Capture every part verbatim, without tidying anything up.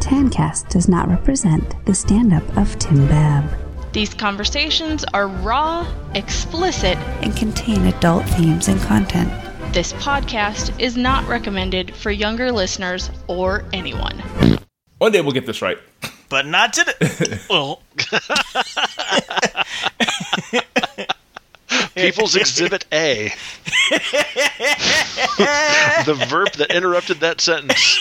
Tancast does not represent the stand-up of Tim Babb. These conversations are raw, explicit, and contain adult themes and content. This podcast is not recommended for younger listeners or anyone. One day we'll get this right. But not today. Well. People's Exhibit A. The verb that interrupted that sentence.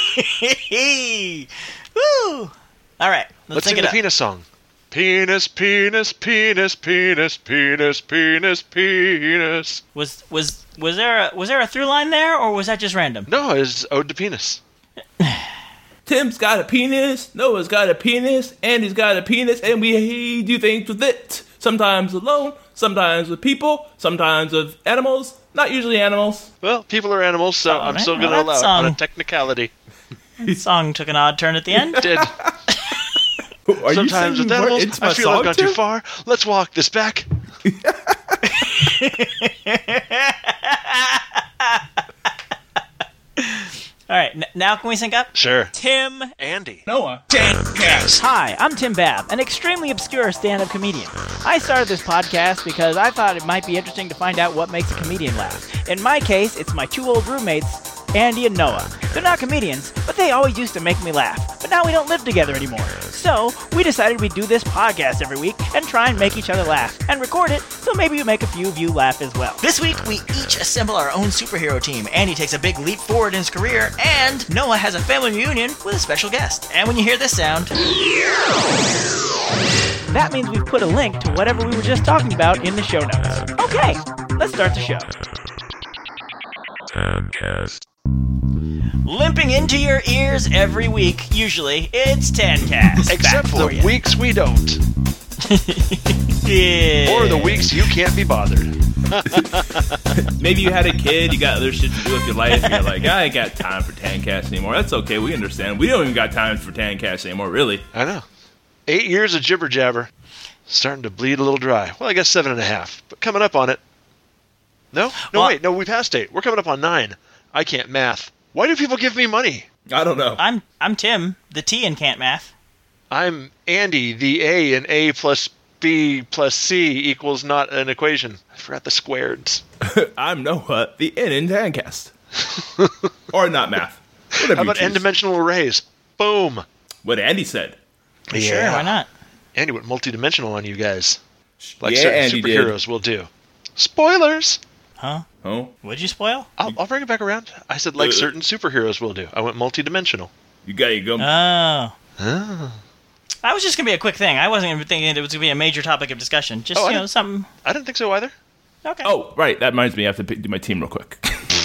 Woo! All right, let's, let's sing sing it the up. penis song. Penis, penis, penis, penis, penis, penis, penis. Was was was there a, was there a through line there, or was that just random? No, it's ode to penis. Tim's got a penis, Noah's got a penis, Andy's got a penis, and we do things with it. Sometimes alone, sometimes with people, sometimes with animals, not usually animals. Well, people are animals, so Oh, I'm man. still going to Well, allow that it on a song- technicality. The song took an odd turn at the end. Did. Are you saying Sometimes with you weren't animals, into my I feel I've song, gone Tim? too far. Let's walk this back. All right, n- now can we sync up? Sure. Tim. Andy. Noah. Hi, I'm Tim Babb, an extremely obscure stand-up comedian. I started this podcast because I thought it might be interesting to find out what makes a comedian laugh. In my case, it's my two old roommates, Andy and Noah. They're not comedians, but they always used to make me laugh. But now we don't live together anymore. So, we decided we'd do this podcast every week and try and make each other laugh and record it, so maybe we make a few of you laugh as well. This week, we each assemble our own superhero team. Andy takes a big leap forward in his career, and Noah has a family reunion with a special guest. And when you hear this sound, that means we've put a link to whatever we were just talking about in the show notes. Okay, let's start the show. Tancast. Limping into your ears every week, usually, it's Tancast. Except Back for the ya. weeks we don't. Yeah. Or the weeks you can't be bothered. Maybe you had a kid, you got other shit to do with your life, and you're like, I ain't got time for Tancast anymore. That's okay, we understand. We don't even got time for Tancast anymore, really. I know. Eight years of jibber jabber. Starting to bleed a little dry. Well, I guess seven and a half. But coming up on it. No? No, Well- wait. No, we passed eight. We're coming up on nine. I can't math. Why do people give me money? I don't know. I'm I'm Tim, the T in Can't Math. I'm Andy, the A in A plus B plus C equals not an equation. I forgot the squareds. I'm Noah, the N in Tancast. Or not math. Whatever How you about choose. n-dimensional arrays? Boom. What Andy said. Sure, why not? Andy went multidimensional on you guys. Like Yeah, certain Andy did. superheroes will do. Spoilers! Huh? Oh, What'd you spoil? I'll, I'll bring it back around. I said like Uh. certain superheroes will do. I went multidimensional. you got your gum. Oh. Ah. That was just going to be a quick thing. I wasn't even thinking it was going to be a major topic of discussion. Just, Oh, I you know, didn't- something. I didn't think so either. Okay. Oh, right. That reminds me. I have to pick, do my team real quick.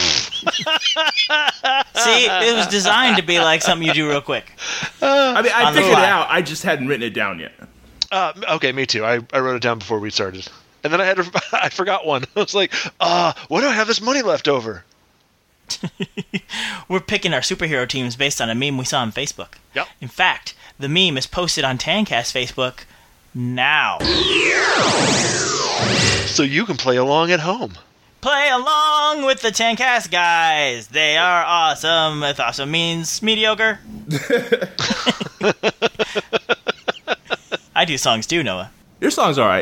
See, it was designed to be like something you do real quick. I mean, I On the figured it fly. out. I just hadn't written it down yet. Uh, okay, me too. I, I wrote it down before we started. And then I had to, I forgot one. I was like, uh, why do I have this money left over? We're picking our superhero teams based on a meme we saw on Facebook. Yep. In fact, the meme is posted on Tancast Facebook now. So you can play along at home. Play along with the Tancast guys. They are awesome. If awesome means mediocre. I do songs too, Noah. Your song's all right.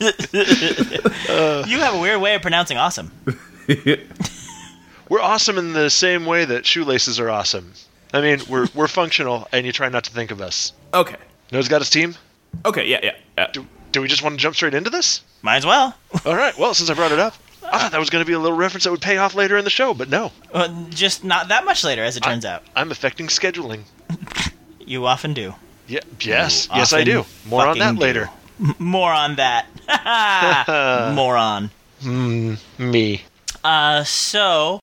You have a weird way of pronouncing awesome. We're awesome in the same way that shoelaces are awesome. I mean, we're we're functional, and you try not to think of us. Okay. Noah's got his team. Okay. Yeah. Yeah. yeah. Do, do we just want to jump straight into this? Might as well. All right. Well, since I brought it up, I thought that was going to be a little reference that would pay off later in the show, but no. Uh, just not that much later, as it turns out. I'm affecting scheduling. You often do. Yeah. Yes. You Yes, I often do. More on that fucking do. later. M- more on that. Moron. Hmm. Me. Uh, so...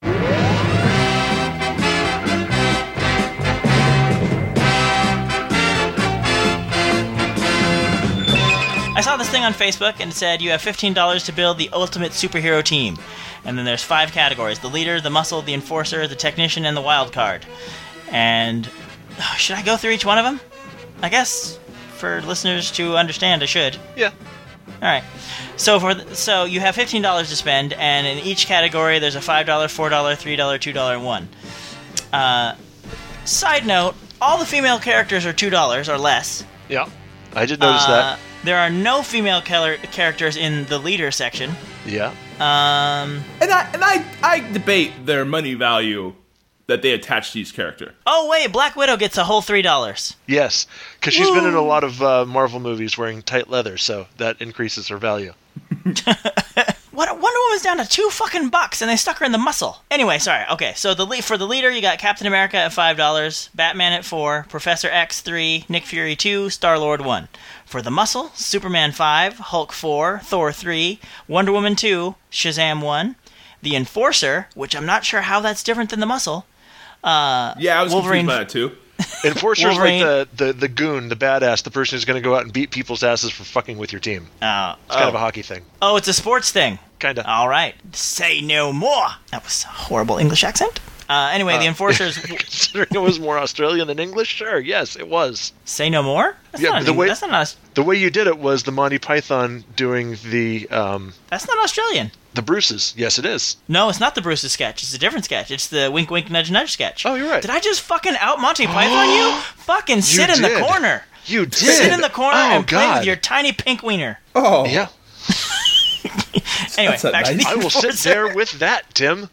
I saw this thing on Facebook and it said you have fifteen dollars to build the ultimate superhero team. And then there's five categories: the leader, the muscle, the enforcer, the technician, and the wild card. And oh, should I go through each one of them? I guess for listeners to understand, I should. Yeah. All right. So for th- so you have fifteen dollars to spend, and in each category there's a five dollar, four dollar, three dollar, two dollar, and one. Uh, side note: all the female characters are two dollars or less. Yeah, I did notice Uh, that. There are no female color- characters in the leader section. Yeah. Um. And I and I I debate their money value that they attach to each character. Oh wait, Black Widow gets a whole three dollars. Yes, because she's been in a lot of uh, Marvel movies wearing tight leather, so that increases her value. What Wonder Woman's down to two fucking bucks, and they stuck her in the muscle. Anyway, sorry. Okay, so the lead, for the leader, you got Captain America at five dollars, Batman at four, Professor X three, Nick Fury two, Star Lord one. For the muscle, Superman five, Hulk four, Thor three, Wonder Woman two, Shazam one, the Enforcer, which I'm not sure how that's different than the muscle. Uh, Yeah, I was Wolverine- confused by that too. Enforcer's Wolverine- like the, the, the goon, the badass, the person who's going to go out and beat people's asses for fucking with your team. Uh, It's kind oh. of a hockey thing. oh, it's a sports thing. Kinda. All right. Say no more. That was a horrible English accent. Uh, anyway, the Enforcer's... Considering it was more Australian than English, sure, yes, it was. Say no more? That's Yeah, not but an the Eng- way- that's not Aus- The way you did it was the Monty Python doing the um, that's not Australian. the Bruces. Yes, it is. No, it's not the Bruce's sketch. It's a different sketch. It's the wink, wink, nudge, nudge sketch. Oh, you're right. Did I just fucking out Monty Python you? Fucking sit in did. the corner. You did. Sit in the corner oh, and play God. with your tiny pink wiener. Oh, Yeah, Anyway, That's a back to nice- the I will sit Enforcer. there with that, Tim.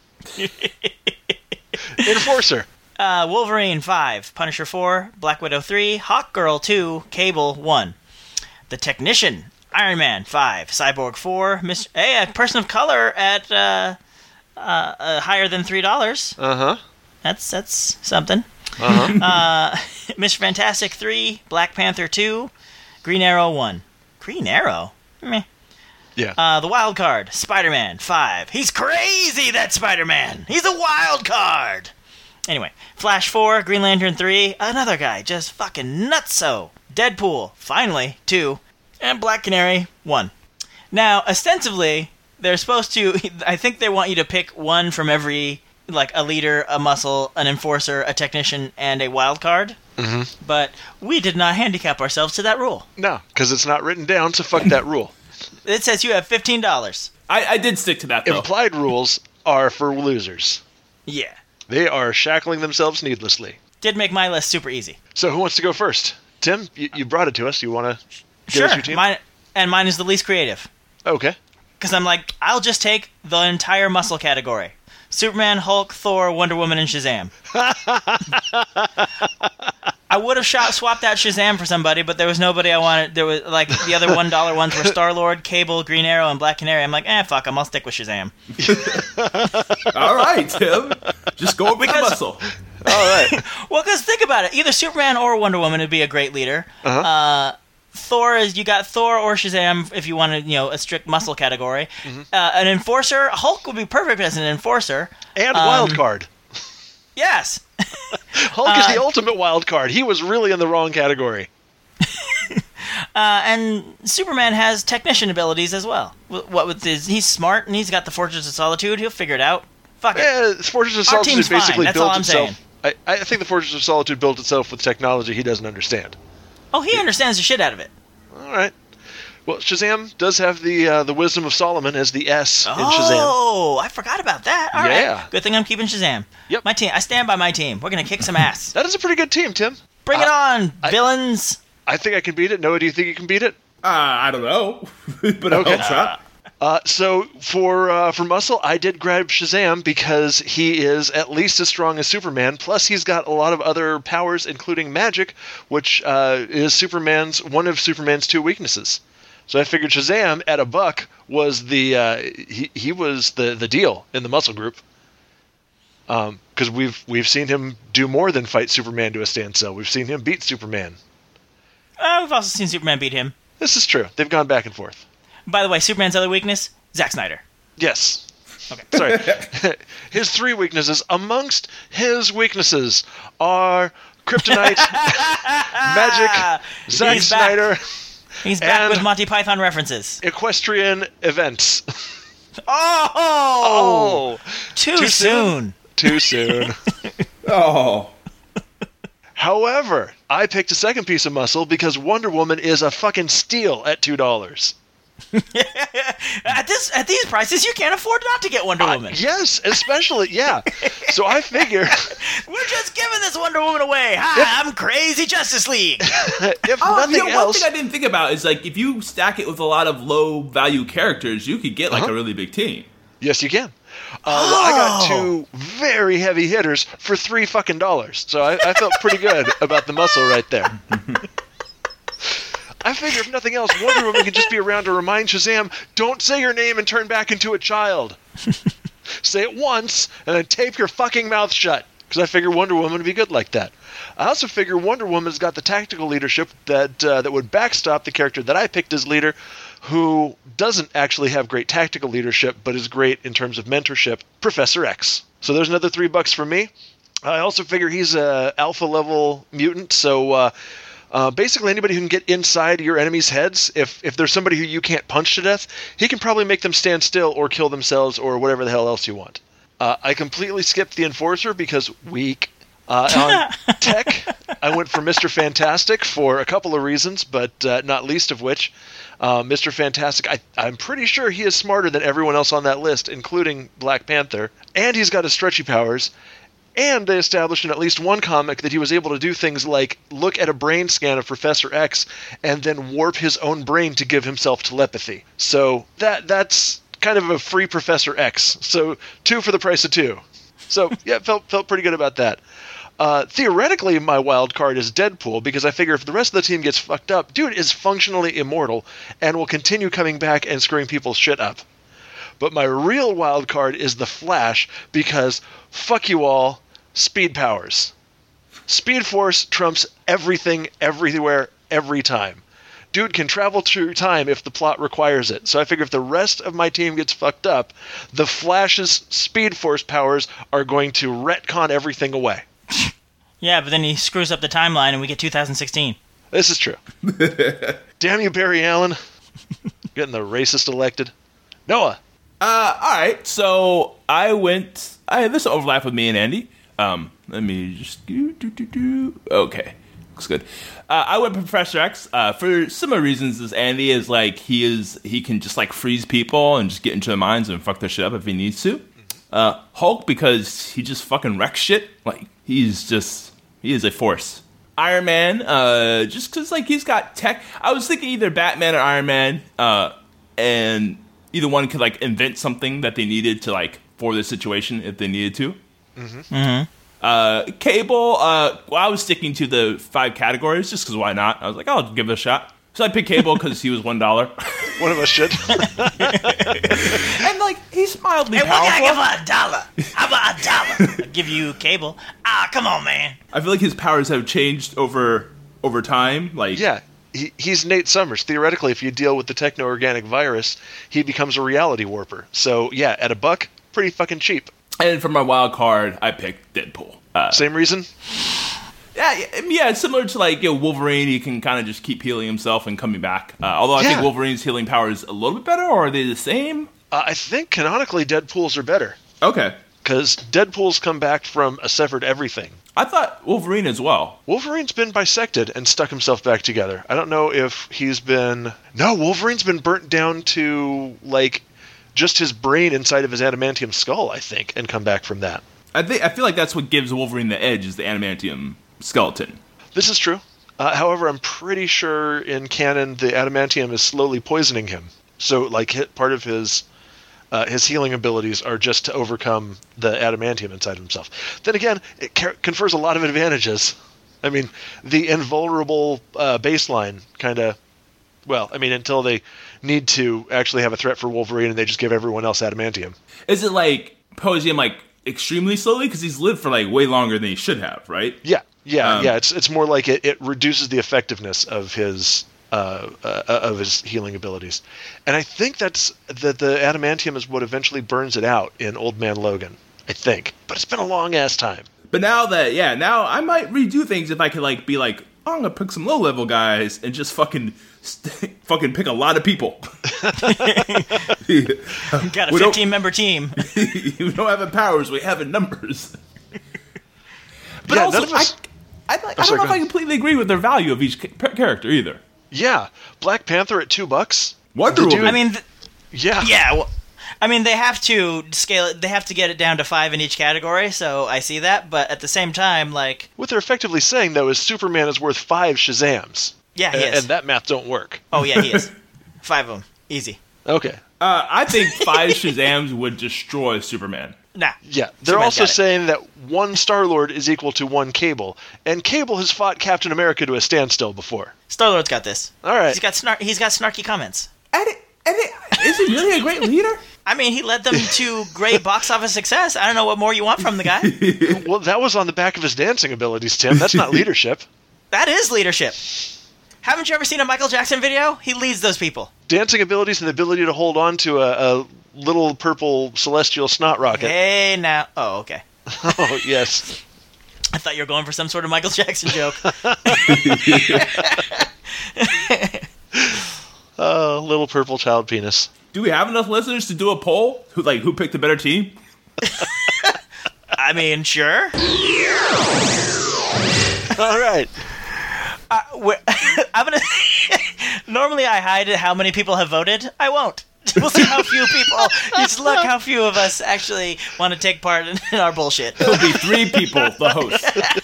Enforcer. Uh, Wolverine five, Punisher four, Black Widow three, Hawkgirl two, Cable one. The Technician, Iron Man five, Cyborg four, Mister Hey, a person of color at uh, uh, uh, higher than three dollars. Uh huh. That's that's something. Uh huh. Uh, Mister Fantastic three, Black Panther two, Green Arrow one. Green Arrow? Meh. Yeah. Uh, the Wild Card, Spider-Man five. He's crazy, that Spider-Man. He's a wild card. Anyway, Flash four, Green Lantern three, another guy just fucking nutso. Deadpool, finally, two, and Black Canary, one. Now, ostensibly, they're supposed to, I think they want you to pick one from every, like, a leader, a muscle, an enforcer, a technician, and a wild card. Mm-hmm. But we did not handicap ourselves to that rule. No, because it's not written down, so fuck that rule. It says you have fifteen dollars. I, I did stick to that though. Implied rules are for losers. Yeah. They are shackling themselves needlessly. Did make my list super easy. So who wants to go first? Tim, you, you brought it to us. You want to give Sure. us your team? Mine, and mine is the least creative. Okay. Because I'm like, I'll just take the entire muscle category. Superman, Hulk, Thor, Wonder Woman, and Shazam. I would have shot, swapped out Shazam for somebody, but there was nobody I wanted. There was, like, the other one dollar ones were Star-Lord, Cable, Green Arrow, and Black Canary. I'm like, eh, fuck 'em. I'll stick with Shazam. All right, Tim. Just go over the Because- muscle. All right. Well, because think about it. Either Superman or Wonder Woman would be a great leader. Uh-huh. Uh, Thor is, you got Thor or Shazam if you wanted, you know, a strict muscle category. Mm-hmm. Uh, an enforcer, Hulk would be perfect as an enforcer. And Um, wild card. Yes. Hulk is the ultimate wild card. He was really in the wrong category. Uh, and Superman has technician abilities as well. Wh- What with his, he's smart and he's got the Fortress of Solitude. He'll figure it out. Fuck it. Yeah, Fortress of Our Solitude team's fine. basically That's all built I'm itself. saying. I, I think the Fortress of Solitude built itself with technology he doesn't understand. Oh, he understands the shit out of it. All right. Well, Shazam does have the uh, the wisdom of Solomon as the S in Shazam. Oh, I forgot about that. All right. Yeah. Good thing I'm keeping Shazam. Yep. My team. I stand by my team. We're gonna kick some ass. That is a pretty good team, Tim. Bring it on, I- villains. I think I can beat it. Noah, do you think you can beat it? Uh, I don't know, but Okay. I'll try. Uh, so for uh, for muscle, I did grab Shazam because he is at least as strong as Superman. Plus, he's got a lot of other powers, including magic, which uh, is Superman's one of Superman's two weaknesses. So I figured Shazam at a buck was the uh, he he was the, the deal in the muscle group. Um, because we've we've seen him do more than fight Superman to a standstill. We've seen him beat Superman. Uh, we've also seen Superman beat him. This is true. They've gone back and forth. By the way, Superman's other weakness, Zack Snyder. Yes. Okay. Sorry. His three weaknesses, amongst his weaknesses, are kryptonite, magic, Zack He's back. Snyder, He's back And- with Monty Python references. equestrian events. Oh, Oh, too, too soon. soon? too soon. Oh, However, I picked a second piece of muscle because Wonder Woman is a fucking steal at two dollars. At this, at these prices, you can't afford not to get Wonder Woman. Yes, especially, yeah. So I figure We're just giving this Wonder Woman away. Hi, I'm Crazy Justice League. If Oh, nothing you know, else, one thing I didn't think about is like if you stack it with a lot of low value characters, you could get like Uh-huh. a really big team. yes, you can. Uh, well, I got two very heavy hitters for three fucking dollars, so I, I felt pretty good about the muscle right there. I figure if nothing else, Wonder Woman can just be around to remind Shazam, don't say your name and turn back into a child. Say it once, and then tape your fucking mouth shut. Because I figure Wonder Woman would be good like that. I also figure Wonder Woman's got the tactical leadership that uh, that would backstop the character that I picked as leader, who doesn't actually have great tactical leadership, but is great in terms of mentorship, Professor X. So there's another three bucks for me. I also figure he's a alpha level mutant, so uh, uh, basically anybody who can get inside your enemies' heads, if if there's somebody who you can't punch to death, he can probably make them stand still or kill themselves or whatever the hell else you want. Uh, I completely skipped the Enforcer because weak. Uh, on tech, I went for Mister Fantastic for a couple of reasons, but uh, not least of which, uh, Mister Fantastic, I, I'm pretty sure he is smarter than everyone else on that list, including Black Panther, and he's got his stretchy powers, and they established in at least one comic that he was able to do things like look at a brain scan of Professor X and then warp his own brain to give himself telepathy. So that that's kind of a free Professor X. So two for the price of two. So yeah, felt felt pretty good about that. Uh, theoretically, my wild card is Deadpool, because I figure if the rest of the team gets fucked up, dude is functionally immortal and will continue coming back and screwing people's shit up. But my real wild card is the Flash, because fuck you all, speed powers. Speed Force trumps everything, everywhere, every time. Dude can travel through time if the plot requires it. So I figure if the rest of my team gets fucked up, the Flash's Speed Force powers are going to retcon everything away. Yeah, but then he screws up the timeline and we get two thousand sixteen. This is true. Damn you, Barry Allen. Getting the racist elected. Noah. Uh, all right. So I went. I had this overlap with me and Andy. Um, let me just do do do do. Okay, looks good. Uh, I went with Professor X uh, for similar reasons as Andy. Is like he is he can just like freeze people and just get into their minds and fuck their shit up if he needs to. Uh, Hulk because he just fucking wrecks shit. Like he's just he is a force. Iron Man, uh, just because like he's got tech. I was thinking either Batman or Iron Man, uh, and either one could like invent something that they needed to like for the situation if they needed to. Mm-hmm. Mm-hmm. Uh, Cable, uh, well, I was sticking to the five categories just because why not? I was like, I'll give it a shot. So I picked Cable because he was one dollar. One of us should. And like he's mildly Hey, what can I powerful. give her a dollar? How about a dollar? I'll give you Cable. Ah, come on, man. I feel like his powers have changed over over time. Like Yeah, he, he's Nate Summers. Theoretically, if you deal with the techno-organic virus, he becomes a reality warper. So yeah, at a buck, pretty fucking cheap. And for my wild card, I picked Deadpool. Uh, Same reason? Yeah, yeah, yeah, it's similar to like you know, Wolverine. He can kind of just keep healing himself and coming back. Uh, although I Yeah. think Wolverine's healing power is a little bit better, or are they the same? Uh, I think canonically Deadpool's are better. Okay, Because Deadpool's come back from a severed everything. I thought Wolverine as well. Wolverine's been bisected and stuck himself back together. I don't know if he's been... No, Wolverine's been burnt down to, like, just his brain inside of his adamantium skull, I think, and come back from that. I think I feel like that's what gives Wolverine the edge is the adamantium skeleton. This is true. Uh, however, I'm pretty sure in canon the adamantium is slowly poisoning him. So, like, hit, part of his uh, his healing abilities are just to overcome the adamantium inside himself. Then again, it ca- confers a lot of advantages. I mean, the invulnerable uh, baseline kind of... Well, I mean, until they need to actually have a threat for Wolverine and they just give everyone else adamantium. Is it like posing him like extremely slowly because he's lived for like way longer than he should have, right? Yeah, yeah, Um, yeah. It's it's more like it, it reduces the effectiveness of his uh, uh, of his healing abilities, and I think that's that the adamantium is what eventually burns it out in Old Man Logan. I think, but it's been a long ass time. But now that yeah, now I might redo things if I could like be like, oh, I'm gonna pick some low level guys and just fucking st- fucking pick a lot of people. Got a We don't- fifteen member team. We don't have in powers, we have in numbers. But Yeah, also, none of us- I, I, like, Oh, I sorry, don't know go if I ahead. completely agree with their value of each ca- character either. Yeah, Black Panther at two bucks. Wonder The dude- Woman. I mean, th- Yeah, yeah. Well, I mean, they have to scale it. They have to get it down to five in each category, so I see that. But at the same time, like... What they're effectively saying, though, is Superman is worth five Shazams. Yeah, he and, is. And that math don't work. Oh, yeah, he is. Five of them. Easy. Okay. Uh, I think five Shazams would destroy Superman. Nah. Yeah, they're Superman's also got it. saying that one Star-Lord is equal to one Cable, and Cable has fought Captain America to a standstill before. Star-Lord's got this. All right. He's got snar- He's got snarky comments. And, it, and it, is he really a great leader? I mean, he led them to great box office success. I don't know what more you want from the guy. Well, that was on the back of his dancing abilities, Tim. That's not leadership. That is leadership. Haven't you ever seen a Michael Jackson video? He leads those people. Dancing abilities and the ability to hold on to a, a little purple celestial snot rocket. Hey, now. Oh, okay. Oh, yes. I thought you were going for some sort of Michael Jackson joke. Oh, little purple child penis. Do we have enough listeners to do a poll? Who like who picked the better team? I mean, sure. All right. Uh, we're- I'm gonna. Normally, I hide how many people have voted. I won't. We'll see how few people. Just look how few of us actually want to take part in, in our bullshit. It'll be three people, the host.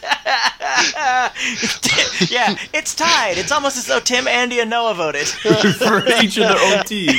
Yeah, it's tied. It's almost as though Tim, Andy, and Noah voted. For each of their own team.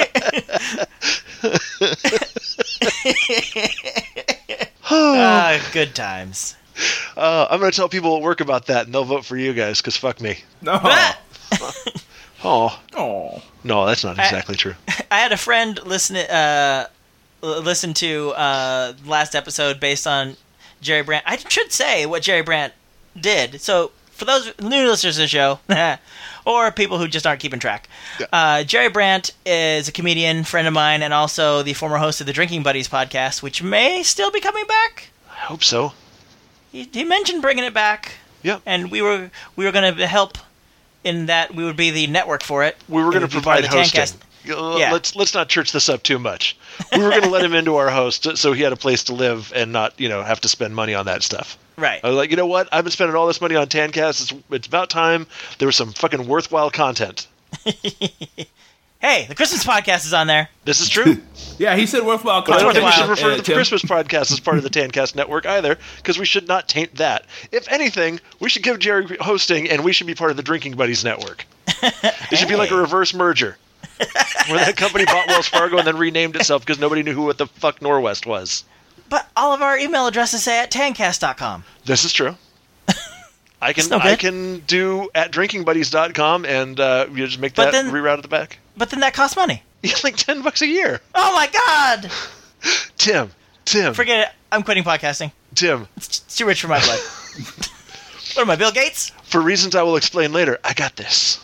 Ah, good times. Uh, I'm going to tell people at work about that, and they'll vote for you guys, because fuck me. No. Oh. Oh. No, that's not exactly true. I had a friend listen uh, l- listen to uh, last episode based on Jerry Brandt. I should say what Jerry Brandt did. So for those new listeners to the show, or people who just aren't keeping track, uh, Jerry Brandt is a comedian, friend of mine, and also the former host of the Drinking Buddies podcast, which may still be coming back. I hope so. He, he mentioned bringing it back. Yeah. And we were we were going to help in that we would be the network for it. We were going to provide hosting. Tancast. Uh, Yeah. Let's let's not church this up too much. We were going to let him into our host so he had a place to live and not, you know, have to spend money on that stuff. Right. I was like, you know what? I've been spending all this money on Tancast. It's, it's about time there was some fucking worthwhile content. Hey, the Christmas podcast is on there. This is true. Yeah, he said worthwhile But I don't think we should Worthwhile. refer uh, to the Tim. Christmas podcast as part of the Tancast network either, because we should not taint that. If anything, we should give Jerry hosting, and we should be part of the Drinking Buddies network. It should be like a reverse merger, where that company bought Wells Fargo and then renamed itself because nobody knew who what the fuck Norwest was. But all of our email addresses say at tancast dot com. This is true. I can no I good. can do at drinking buddies dot com and uh, you just make But that then- reroute at the back. But then that costs money. Yeah, like ten bucks a year. Oh my god! Tim, Tim, Forget it. I'm quitting podcasting. Tim. It's it's too rich for my blood. What am I, Bill Gates? For reasons I will explain later, I got this.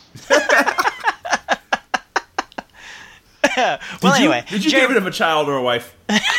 Well, Did you- anyway. Did you Jerry- get rid of a child or a wife?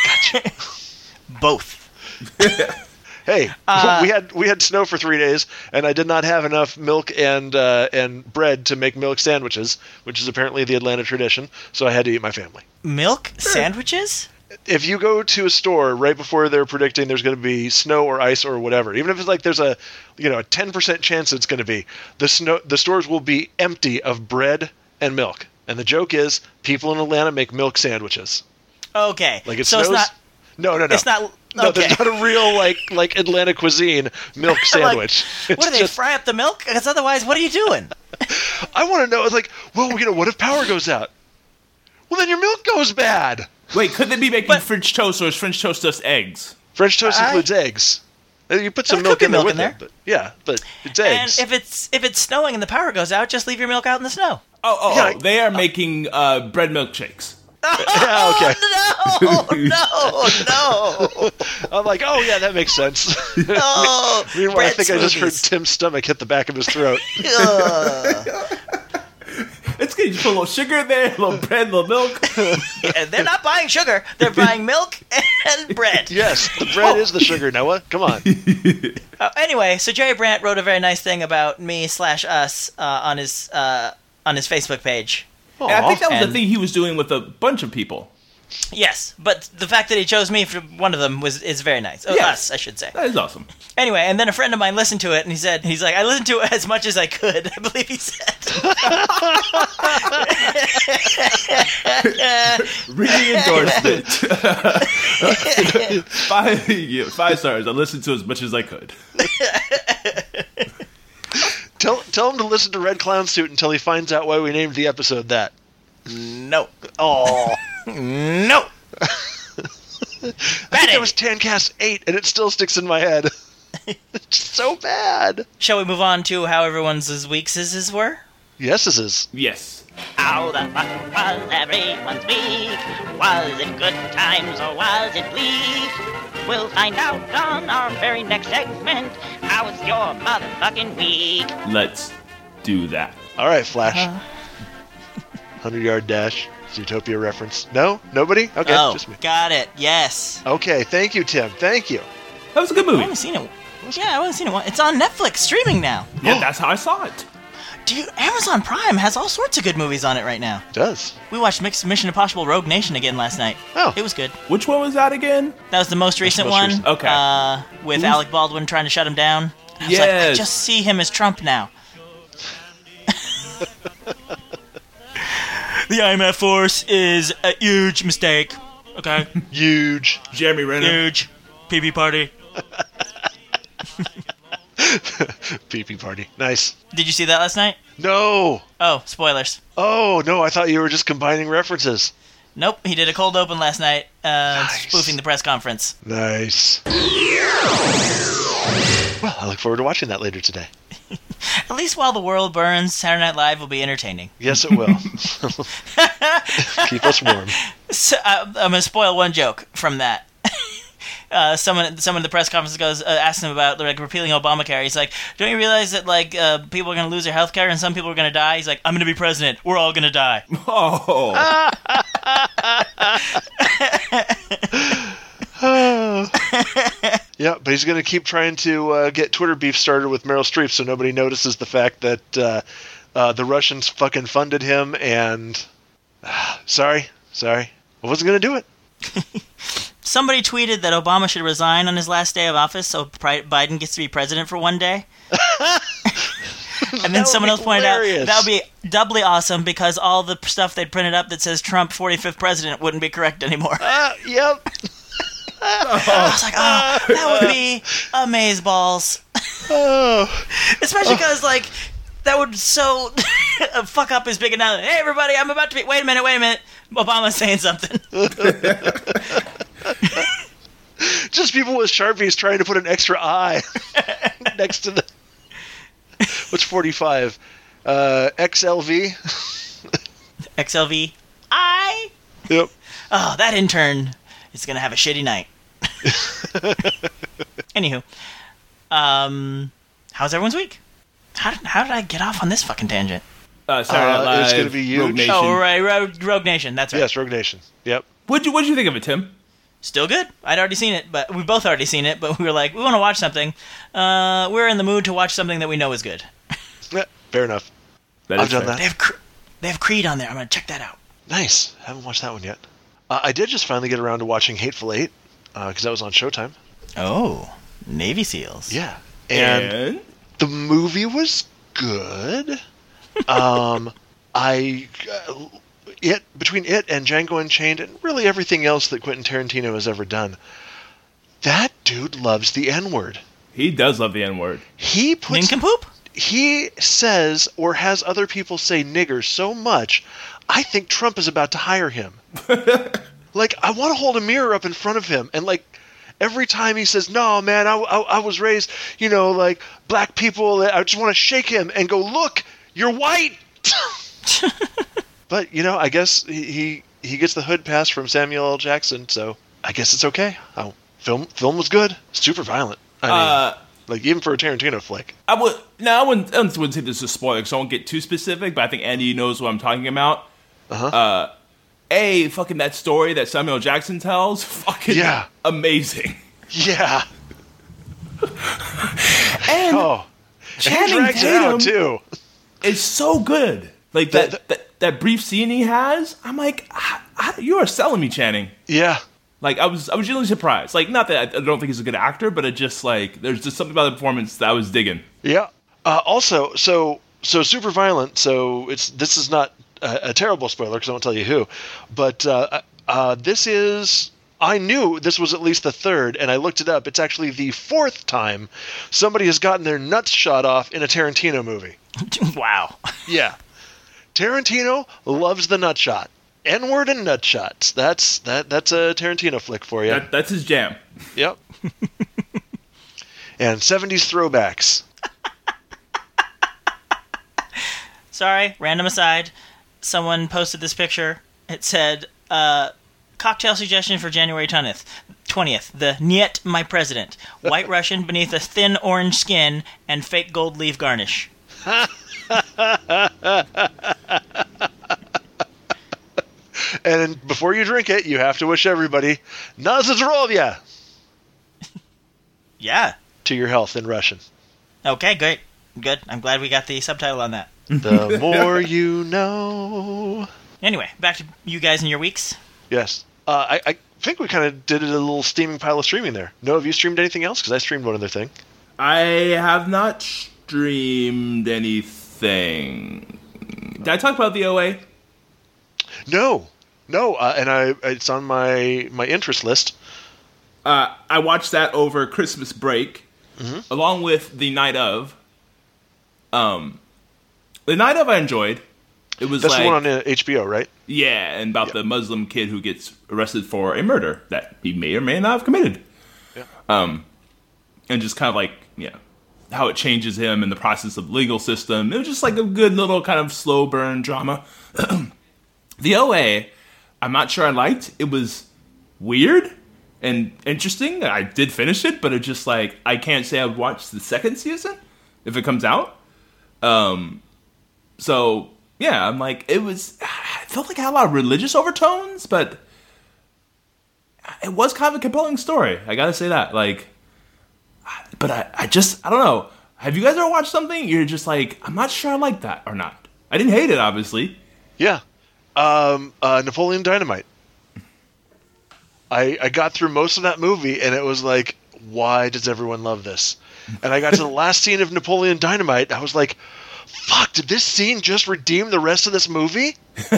Both. Hey, Uh, we had we had snow for three days, and I did not have enough milk and uh, and bread to make milk sandwiches, which is apparently the Atlanta tradition. So I had to eat my family. Milk sandwiches? If you go to a store right before they're predicting there's going to be snow or ice or whatever, even if it's like there's a you know a ten percent chance it's going to be, the snow the stores will be empty of bread and milk. And the joke is, people in Atlanta make milk sandwiches. Okay. Like it so snows. it's not. no, no, no. It's not. No, okay. there's not a real like like Atlanta cuisine milk sandwich. What It's do they just- fry up the milk? Because otherwise, what are you doing? I want to know. It's like, well, you know, what if power goes out? Well, then your milk goes bad. Wait, could they be making But- French toast or is French toast just eggs? French toast I- includes eggs. Uh, You put some There milk could be in there milk with in there. it, but yeah, but it's And eggs. if it's if it's snowing and the power goes out, just leave your milk out in the snow. Oh, oh, Yeah, oh. They are making uh, bread milkshakes. Yeah, okay. No, no, no, I'm like, oh yeah, that makes sense. no. Meanwhile, Bread I think I just heard smoothies. Tim's stomach hit the back of his throat. Ugh. It's good. You put a little sugar in there, a little bread, a little milk. And they're not buying sugar; they're buying milk and bread. Yes, the bread is the sugar, Noah. Come on. Uh, anyway, so Jerry Brandt wrote a very nice thing about me slash us uh, on his uh, on his Facebook page. And I think that was And- the thing he was doing with a bunch of people. Yes, but the fact that he chose me for one of them was is very nice. Oh, Yeah. us, I should say. That is awesome. Anyway, and then a friend of mine listened to it, and he said, he's like, I listened to it as much as I could, I believe he said. Reading endorsement. five, yeah, five stars. I listened to as much as I could. Tell tell him to listen to Red Clown Suit until he finds out why we named the episode that. No. Oh. No. I think it was Tancast eight, and it still sticks in my head. It's so bad. Shall we move on to how everyone's weeks is were? Yes, this is. Yes. How the fuck was everyone's week? Was it good times or was it bleak? We'll find out on our very next segment. How was your motherfucking week? Let's do that. All right, Flash. Uh. hundred-yard dash. Zootopia reference. No? Nobody? Okay, Oh, just me. got it. Yes. Okay, thank you, Tim. Thank you. That was a good I movie. haven't seen it. Yeah, I haven't seen it. It's on Netflix streaming now. Yeah, that's how I saw it. Dude, Amazon Prime has all sorts of good movies on it right now. It does. We watched Mix- Mission Impossible Rogue Nation again last night. Oh. It was good. Which one was that again? That was the most recent most one. recent. Okay. Uh, with Who's- Alec Baldwin trying to shut him down. I was like, I Yes. just see him as Trump now. The I M F force is a huge mistake. Okay? Huge. Jeremy Renner. Huge. P P party. P P party. Nice. Did you see that last night? No. Oh, spoilers. Oh, no, I thought you were just combining references. Nope, he did a cold open last night, uh, Nice. spoofing the press conference. Nice. Well, I look forward to watching that later today. At least while the world burns, Saturday Night Live will be entertaining. Yes, it will. Keep us warm. So, uh, I'm gonna spoil one joke from that. Uh, someone, someone in the press conference goes, uh, asks him about like repealing Obamacare. He's like, "Don't you realize that like uh, people are gonna lose their health care and some people are gonna die?" He's like, "I'm gonna be president. We're all gonna die." Oh. Yeah, but he's going to keep trying to uh, get Twitter beef started with Meryl Streep so nobody notices the fact that uh, uh, the Russians fucking funded him and... Uh, sorry, sorry. I wasn't going to do it. Somebody tweeted that Obama should resign on his last day of office so Pri- Biden gets to be president for one day. And then That would someone be else pointed hilarious. out that would be doubly awesome because all the stuff they'd printed up that says Trump forty-fifth president wouldn't be correct anymore. Uh, yep. I was like, oh, that would be amazeballs. Oh. Especially because, like, that would so fuck up his big announcement. Hey, everybody, I'm about to be... Wait a minute, wait a minute. Obama's saying something. Just people with Sharpies trying to put an extra I next to the... What's forty-five? Uh, X L V? X L V. I... Yep. Oh, that intern is going to have a shitty night. Anywho. Um, how's everyone's week? How did, how did I get off on this fucking tangent? Uh, Saturday Night Uh, Live. it's gonna be huge. Rogue Nation. Oh, right, Rogue, Rogue Nation. That's right. Yes, Rogue Nation. Yep. What'd you What'd you think of it, Tim? Still good. I'd already seen it, but we both already seen it. But we were like, we want to watch something. Uh, we're in the mood to watch something that we know is good. Yeah, fair enough. That I've is done fair. that. They have Cre- they have Creed on there. I'm gonna check that out. Nice. Haven't watched that one yet. Uh, I did just finally get around to watching Hateful Eight because that was on Showtime. Oh, Navy SEALs. Yeah, and, And the movie was good. um, I uh, it between it and Django Unchained and really everything else that Quentin Tarantino has ever done, that dude loves the N-word. he does love the N word. He puts Nincompoop? he says or has other people say nigger so much, I think Trump is about to hire him. Like, I want to hold a mirror up in front of him and, like, every time he says, no, man, I, I, I was raised, you know, like, black people, I just want to shake him and go, look, you're white! But, you know, I guess he, he, he gets the hood pass from Samuel L. Jackson, so I guess it's okay. Oh, film film was good. Super violent. I mean, Uh, like, even for a Tarantino flick. I would no, I wouldn't. I wouldn't say this is a spoiler because I won't get too specific. But I think Andy knows what I'm talking about. Uh-huh. Uh, a fucking that story that Samuel Jackson tells, fucking Yeah. amazing. Yeah. And Oh. And he Channing drags it out, Tatum too. is so good. Like The- that, the- that that brief scene he has, I'm like, how, how you are selling me, Channing. Yeah. Like, I was I was genuinely surprised. Like, not that I, I don't think he's a good actor, but it just, like, there's just something about the performance that I was digging. Yeah. Uh, also, so so super violent. So it's this is not a, a terrible spoiler because I won't tell you who, but uh, uh, this is. I knew this was at least the third, and I looked it up. It's actually the fourth time somebody has gotten their nuts shot off in a Tarantino movie. Wow. Yeah. Tarantino loves the nut shot. N-word and nut shots. That's that. That's a Tarantino flick for you. That, that's his jam. Yep. And seventies throwbacks. Sorry, random aside. Someone posted this picture. It said, uh, cocktail suggestion for January twentieth. twentieth. The Niet My President. White Russian beneath a thin orange skin and fake gold leaf garnish. And before you drink it, you have to wish everybody Na zdrovya Yeah. to your health in Russian. Okay, great. Good. I'm glad we got the subtitle on that. The more you know. Anyway, back to you guys and your weeks. Yes. Uh, I, I think we kind of did a little steaming pile of streaming there. No, have you streamed anything else? Because I streamed one other thing. I have not streamed anything. Did I talk about the O A? No. No, uh, and I it's on my, my interest list. Uh, I watched that over Christmas break, mm-hmm. along with The Night Of. Um, The Night Of I enjoyed. It was That's like, the one on uh, H B O, right? Yeah, and about yep. the Muslim kid who gets arrested for a murder that he may or may not have committed. Yeah. Um, and just kind of like, yeah, how it changes him in the process of the legal system. It was just like a good little kind of slow burn drama. The O A, I'm not sure I liked. It was weird and interesting. I did finish it, but it just like, I can't say I would watch the second season if it comes out. Um, so yeah, I'm like, it was, I felt like it had a lot of religious overtones, but it was kind of a compelling story. I gotta say that. Like, but I, I just, I don't know. Have you guys ever watched something? You're just like, I'm not sure I like that or not. I didn't hate it, obviously. Yeah. Um, uh, Napoleon Dynamite. I I got through most of that movie, and it was like, why does everyone love this? And I got to the last scene of Napoleon Dynamite, I was like, fuck, did this scene just redeem the rest of this movie?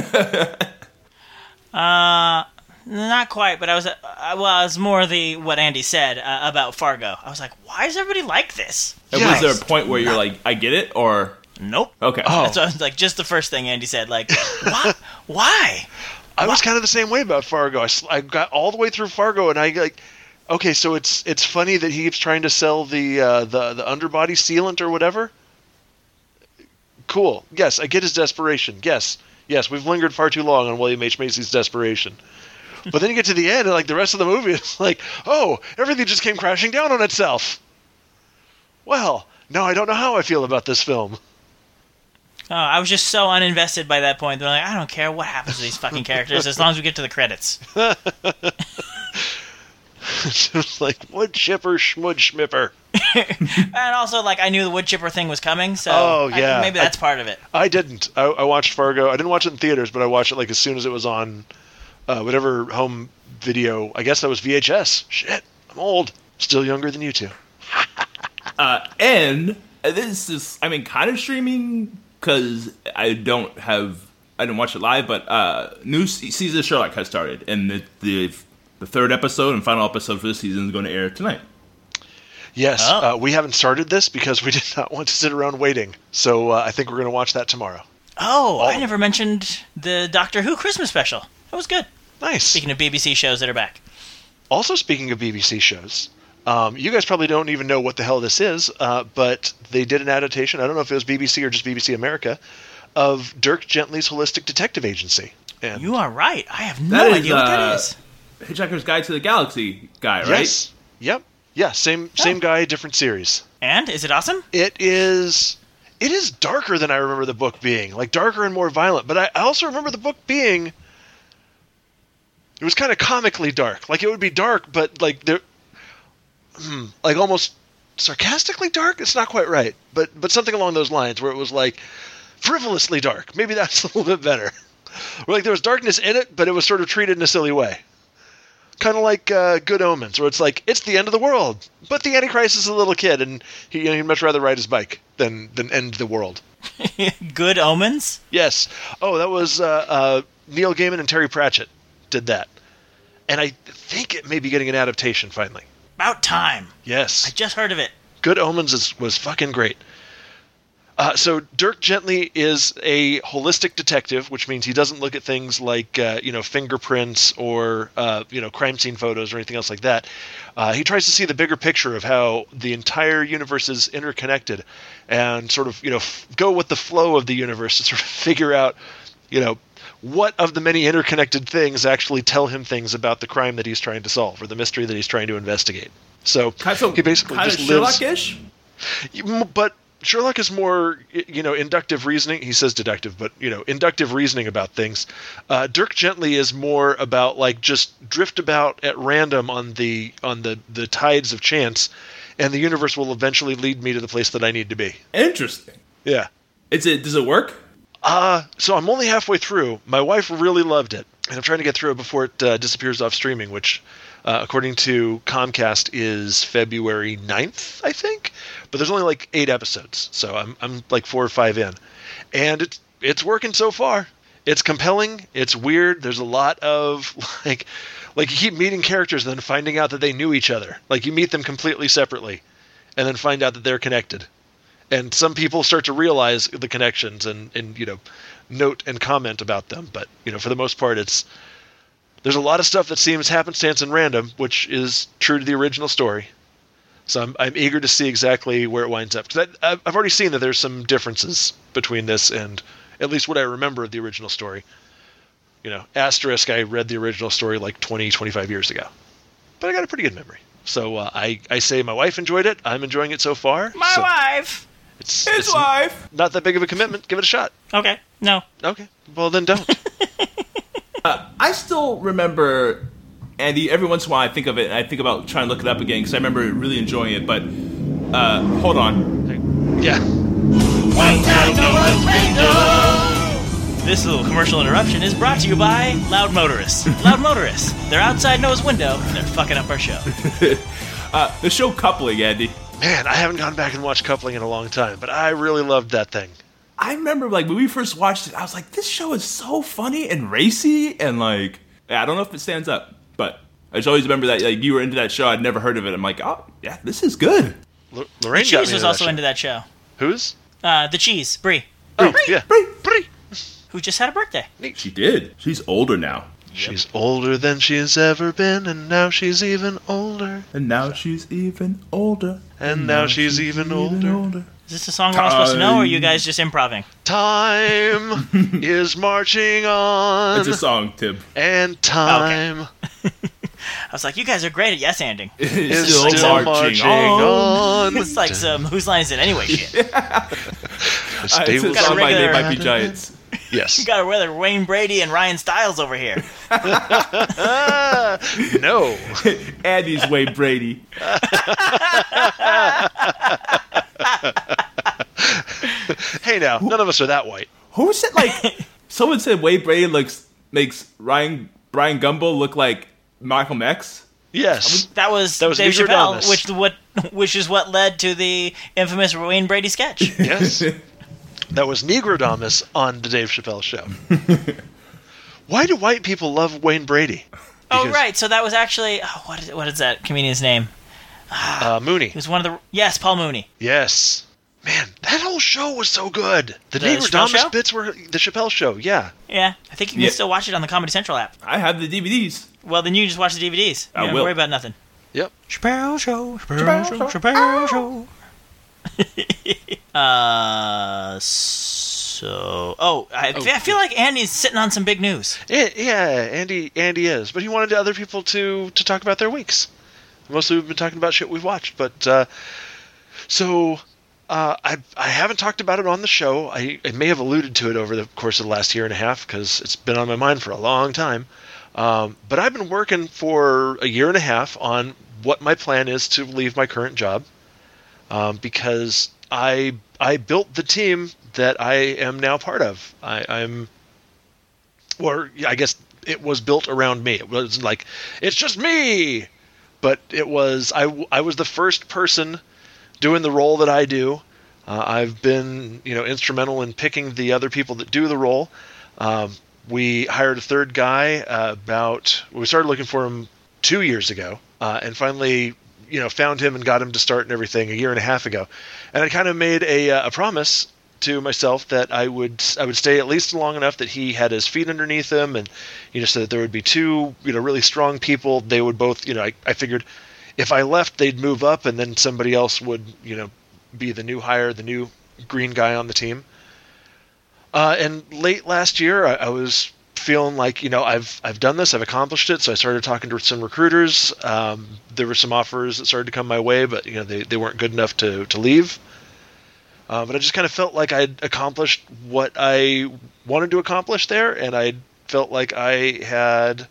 uh, not quite, but I was, uh, well, I was more the, what Andy said uh, about Fargo. I was like, why does everybody like this? And Yes. was there a point where you're like, I get it, or... Nope. Okay. Oh. That's what I was like, just the first thing Andy said, like, why? Why? I was kind of the same way about Fargo. I, s- I got all the way through Fargo, and I like, okay, so it's it's funny that he keeps trying to sell the uh, the the underbody sealant or whatever. Cool. Yes, I get his desperation. Yes, yes, we've lingered far too long on William H. Macy's desperation. But then you get to the end, and like the rest of the movie, it's like, oh, everything just came crashing down on itself. Well, now I don't know how I feel about this film. Oh, I was just so uninvested by that point. They're like, I don't care what happens to these fucking characters as long as we get to the credits. Just like wood chipper, schmud schmipper. And also, like, I knew the wood chipper thing was coming, so Oh, I yeah. think maybe that's I- part of it. I didn't. I, I watched Fargo. I didn't watch it in theaters, but I watched it like as soon as it was on uh, whatever home video. I guess that was V H S. Shit, I'm old. Still younger than you two. Uh, and this is, I mean, kind of streaming because I don't have, I didn't watch it live, but uh, new se- season of Sherlock has started, and the, the the third episode and final episode for this season is going to air tonight. Yes, Oh. uh, we haven't started this because we did not want to sit around waiting. So uh, I think we're going to watch that tomorrow. Oh, I Oh. never mentioned the Doctor Who Christmas special. That was good. Nice. Speaking of B B C shows that are back. Also, speaking of B B C shows, um, you guys probably don't even know what the hell this is, uh, but they did an adaptation, I don't know if it was B B C or just B B C America, of Dirk Gently's Holistic Detective Agency. And You are right. I have no That is, idea what that uh, is. Hitchhiker's Guide to the Galaxy guy, right? Yes. Yep. Yeah, same same guy, different series. And is it awesome? It is it is darker than I remember the book being. Like darker and more violent, but I, I also remember the book being it was kind of comically dark. Like it would be dark, but like there hmm, like almost sarcastically dark. It's not quite right, but but something along those lines where it was like frivolously dark. Maybe that's a little bit better. Like there was darkness in it, but it was sort of treated in a silly way. Kind of like uh, Good Omens, where it's like, it's the end of the world, but the Antichrist is a little kid, and he, you know, he'd much rather ride his bike than, than end the world. Good Omens? Yes. Oh, that was uh, uh, Neil Gaiman and Terry Pratchett did that. And I think it may be getting an adaptation, finally. About time. Yes. I just heard of it. Good Omens is, was fucking great. Uh, so Dirk Gently is a holistic detective, which means he doesn't look at things like uh, you know fingerprints or uh, you know crime scene photos or anything else like that. Uh, he tries to see the bigger picture of how the entire universe is interconnected, and sort of you know f- go with the flow of the universe to sort of figure out you know what of the many interconnected things actually tell him things about the crime that he's trying to solve or the mystery that he's trying to investigate. So Kind of, he basically kind just of lives. Sherlock-ish? But Sherlock is more, you know, inductive reasoning. He says deductive, but, you know, inductive reasoning about things. Uh, Dirk Gently is more about, like, just drift about at random on the on the, the tides of chance, and the universe will eventually lead me to the place that I need to be. Interesting. Yeah. Is it? Does it work? Uh, so I'm only halfway through. My wife really loved it, and I'm trying to get through it before it uh, disappears off streaming, which, uh, according to Comcast, is February ninth, I think. But there's only like eight episodes, so I'm I'm like four or five in, and it's it's working so far. It's compelling. It's weird. There's a lot of like like you keep meeting characters and then finding out that they knew each other. Like you meet them completely separately, and then find out that they're connected. And some people start to realize the connections and, and you know note and comment about them. But you know for the most part, it's there's a lot of stuff that seems happenstance and random, which is true to the original story. So I'm I'm eager to see exactly where it winds up. Because I've already seen that there's some differences between this and at least what I remember of the original story. You know, asterisk, I read the original story like twenty, twenty-five years ago. But I got a pretty good memory. So uh, I, I say my wife enjoyed it. I'm enjoying it so far. My so wife! It's, His it's wife. not that big of a commitment. Give it a shot. Okay, no. Okay. Well, then don't. Uh, I still remember, Andy, every once in a while I think of it, and I think about trying to look it up again, because I remember really enjoying it, but, uh, hold on. Yeah. This little commercial interruption is brought to you by Loud Motorists. Loud Motorists. They're outside Noah's window, and they're fucking up our show. uh, the show Coupling, Andy. Man, I haven't gone back and watched Coupling in a long time, but I really loved that thing. I remember, like, when we first watched it, I was like, this show is so funny and racy, and, like, I don't know if it stands up, but I just always remember that, like, you were into that show, I'd never heard of it. I'm like, oh, yeah, this is good. L- Lorraine The got Cheese me was into also that into that show. Who's? Uh, the Cheese, Brie, Oh, yeah. Brie. Brie. who just had a birthday. She did. She's older now. She's older than she's ever been, and now she's even older. And now she's even older. And now she's even older. Is this a song we're all supposed to know, or are you guys just improving? Time is marching on. It's a song, Tib. And time I was like, you guys are great at yes-anding. is still still, marching marching, on. It's like some Whose Line Is It Anyway shit. The Uh, it's stable- a song by regular- They Might Be Giants. Yes. You got a rather Wayne Brady and Ryan Stiles over here. No. Andy's Wayne Brady. Hey now, none of us are that white. Who said, like, someone said Wayne Brady looks, makes Ryan Brian Gumbo look like Malcolm X? Yes. That was, That was Dave Negro Chappelle, Damas. which what which is what led to the infamous Wayne Brady sketch. Yes. That was Negrodamus on the Dave Chappelle show. Why do white people love Wayne Brady? Oh Because, right, so that was actually oh, what is what is that comedian's name? Uh, Mooney. He was one of the yes, Paul Mooney. Yes. Man, that whole show was so good. The, The Chappelle Negrodamus show? bits were the Chappelle show. Yeah. Yeah, I think you can Yeah. still watch it on the Comedy Central app. I have the D V Ds. Well, then you just watch the D V Ds. I You don't will. worry about nothing. Yep. Chappelle Show, Chappelle Show, Chappelle Show. uh, so oh, I, I feel like Andy's sitting on some big news. Yeah, yeah, Andy Andy is, but he wanted other people to to talk about their weeks. Mostly we've been talking about shit we've watched, but uh, so uh, I I haven't talked about it on the show. I, I may have alluded to it over the course of the last year and a half because it's been on my mind for a long time. Um, but I've been working for a year and a half on what my plan is to leave my current job um, because I I built the team that I am now part of. I, I'm or I guess it was built around me. It was like, it's just me. But it was, I, I was the first person doing the role that I do. Uh, I've been, you know, instrumental in picking the other people that do the role. Um, we hired a third guy uh, about, we started looking for him two years ago, uh, and finally, you know, found him and got him to start and everything a year and a half ago. And I kind of made a, uh, a promise to myself that I would I would stay at least long enough that he had his feet underneath him, and you know, so that there would be two, you know, really strong people. They would both, you know, I, I figured if I left, they'd move up, and then somebody else would, you know, be the new hire, the new green guy on the team. Uh, and late last year, I, I was feeling like, you know, I've I've done this, I've accomplished it. So I started talking to some recruiters. Um, there were some offers that started to come my way, but you know, they, they weren't good enough to to leave. Uh, but I just kind of felt like I'd accomplished what I wanted to accomplish there, and I felt like I had,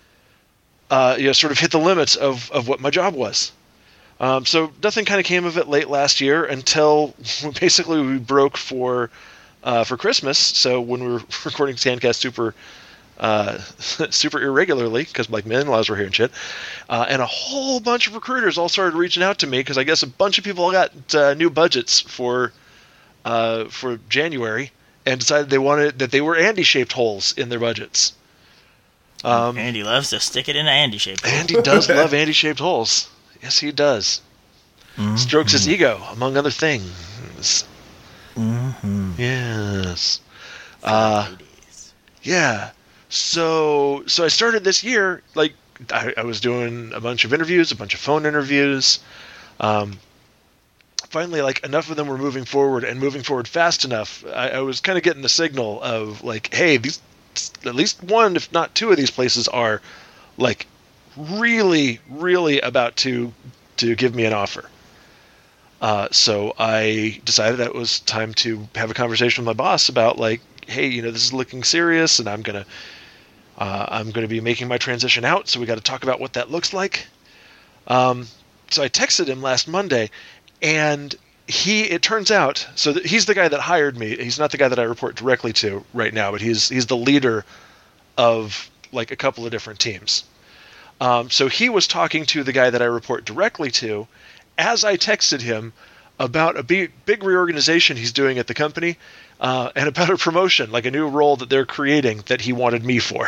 uh, you know, sort of hit the limits of, of what my job was. Um, so nothing kind of came of it late last year until basically we broke for uh, for Christmas. So when we were recording Sandcast super uh, super irregularly, because like my in-laws were here and shit, uh, and a whole bunch of recruiters all started reaching out to me because I guess a bunch of people got uh, new budgets for. Uh, for January, and decided they wanted that they were Andy-shaped holes in their budgets. Um, Andy loves to stick it in an Andy-shaped hole. Andy does love Andy-shaped holes. Yes, he does. Mm-hmm. Strokes his ego, among other things. Mm-hmm. Yes. Uh, yeah. So, so I started this year, like, I, I was doing a bunch of interviews, a bunch of phone interviews. Um, Finally, like, enough of them were moving forward and moving forward fast enough. I, I was kind of getting the signal of like, hey, these at least one, if not two of these places are like really, really about to to give me an offer. Uh, so I decided that it was time to have a conversation with my boss about like, hey, you know, this is looking serious, and I'm gonna uh, I'm gonna be making my transition out. So we got to talk about what that looks like. Um, so I texted him last Monday. And he, it turns out, so th- he's the guy that hired me. He's not the guy that I report directly to right now, but he's he's the leader of like a couple of different teams. Um, so he was talking to the guy that I report directly to as I texted him about a big, big reorganization he's doing at the company uh, and about a promotion, like a new role that they're creating that he wanted me for.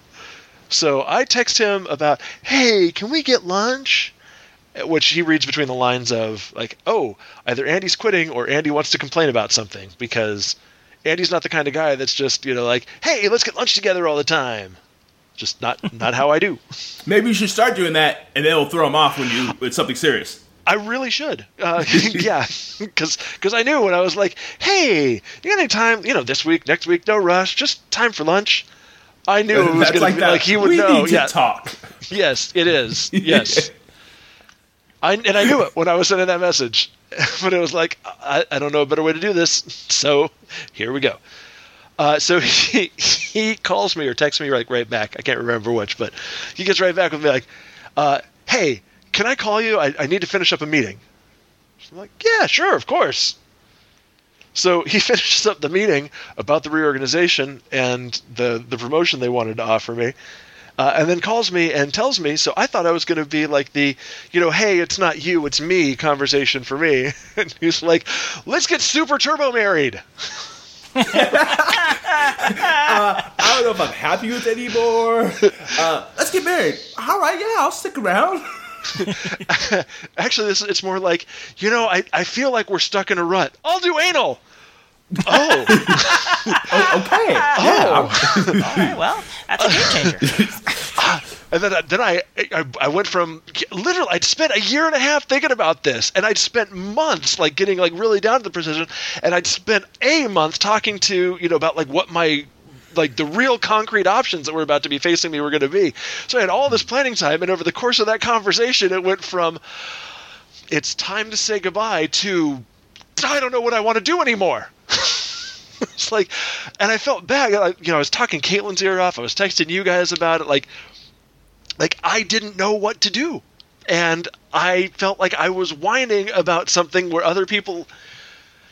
So I text him about, hey, can we get lunch? Which he reads between the lines of like, oh, either Andy's quitting or Andy wants to complain about something, because Andy's not the kind of guy that's just, you know, like, hey, let's get lunch together all the time. Just not not how I do. Maybe you should start doing that, and then it'll throw him off when you it's something serious. I really should. Uh, yeah, because because I knew when I was like, hey, you got any time, you know, this week, next week, no rush, just time for lunch. I knew it was going like to be like he would we know. Need to yeah. talk. Yes, it is. Yes. I, and I knew it when I was sending that message, but it was like, I, I don't know a better way to do this, so here we go. Uh, so he he calls me or texts me like right back. I can't remember which, but he gets right back with me like, uh, hey, can I call you? I, I need to finish up a meeting. I'm like, yeah, sure, of course. So he finishes up the meeting about the reorganization and the, the promotion they wanted to offer me. Uh, and then calls me and tells me, so I thought I was going to be like the, you know, hey, it's not you, it's me conversation for me. And he's like, let's get super turbo married. uh, I don't know if I'm happy with it anymore. Uh, let's get married. All right, yeah, I'll stick around. Actually, this it's more like, you know, I, I feel like we're stuck in a rut. I'll do anal. Oh. oh, okay. Oh. All right, well, that's a game changer. uh, and then, then I, I I went from literally I'd spent a year and a half thinking about this, and I'd spent months like getting like really down to the precision, and I'd spent a month talking to you know about like what my like the real concrete options that were about to be facing me were going to be. So I had all this planning time, and over the course of that conversation, it went from it's time to say goodbye to I don't know what I want to do anymore. It's like, and I felt bad. I, you know, I was talking Caitlin's ear off. I was texting you guys about it. Like, like I didn't know what to do, and I felt like I was whining about something where other people,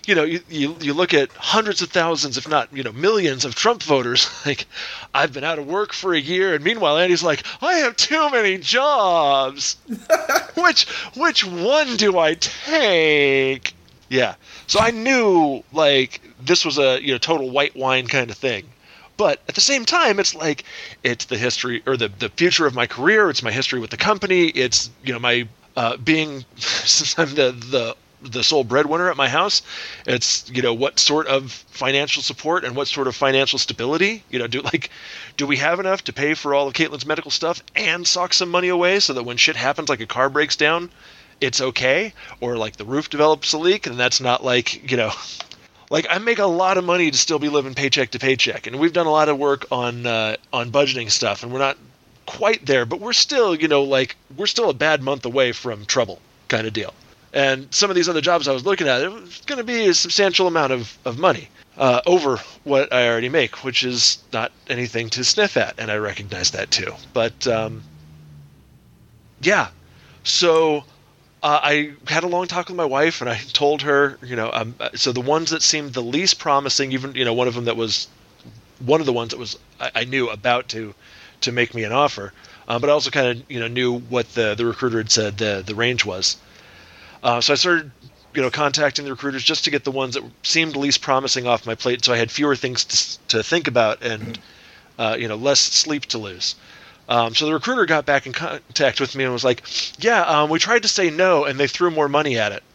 you know, you, you you look at hundreds of thousands, if not, you know, millions of Trump voters. Like, I've been out of work for a year, and meanwhile, Andy's like, I have too many jobs. which which one do I take? Yeah. So I knew, like, this was a, you know, total white wine kind of thing. But at the same time, it's like, it's the history, or the, the future of my career. It's my history with the company. It's, you know, my uh, being, since I'm the, the the sole breadwinner at my house, it's, you know, what sort of financial support and what sort of financial stability, you know, do like, do we have enough to pay for all of Caitlin's medical stuff and sock some money away so that when shit happens, like a car breaks down, it's okay? Or like the roof develops a leak, and that's not like, you know, like I make a lot of money to still be living paycheck to paycheck. And we've done a lot of work on, uh, on budgeting stuff, and we're not quite there, but we're still, you know, like we're still a bad month away from trouble kind of deal. And some of these other jobs I was looking at, it was going to be a substantial amount of, of money uh, over what I already make, which is not anything to sniff at, and I recognize that too. But, um, yeah. So uh, I had a long talk with my wife, and I told her, you know, um, so the ones that seemed the least promising, even, you know, one of them that was, one of the ones that was, I, I knew about to, to make me an offer, uh, but I also kind of, you know, knew what the, the recruiter had said the, the range was. Uh, so I started, you know, contacting the recruiters just to get the ones that seemed least promising off my plate, so I had fewer things to, to think about and, uh, you know, less sleep to lose. Um, so the recruiter got back in contact with me and was like, yeah, um, we tried to say no, and they threw more money at it.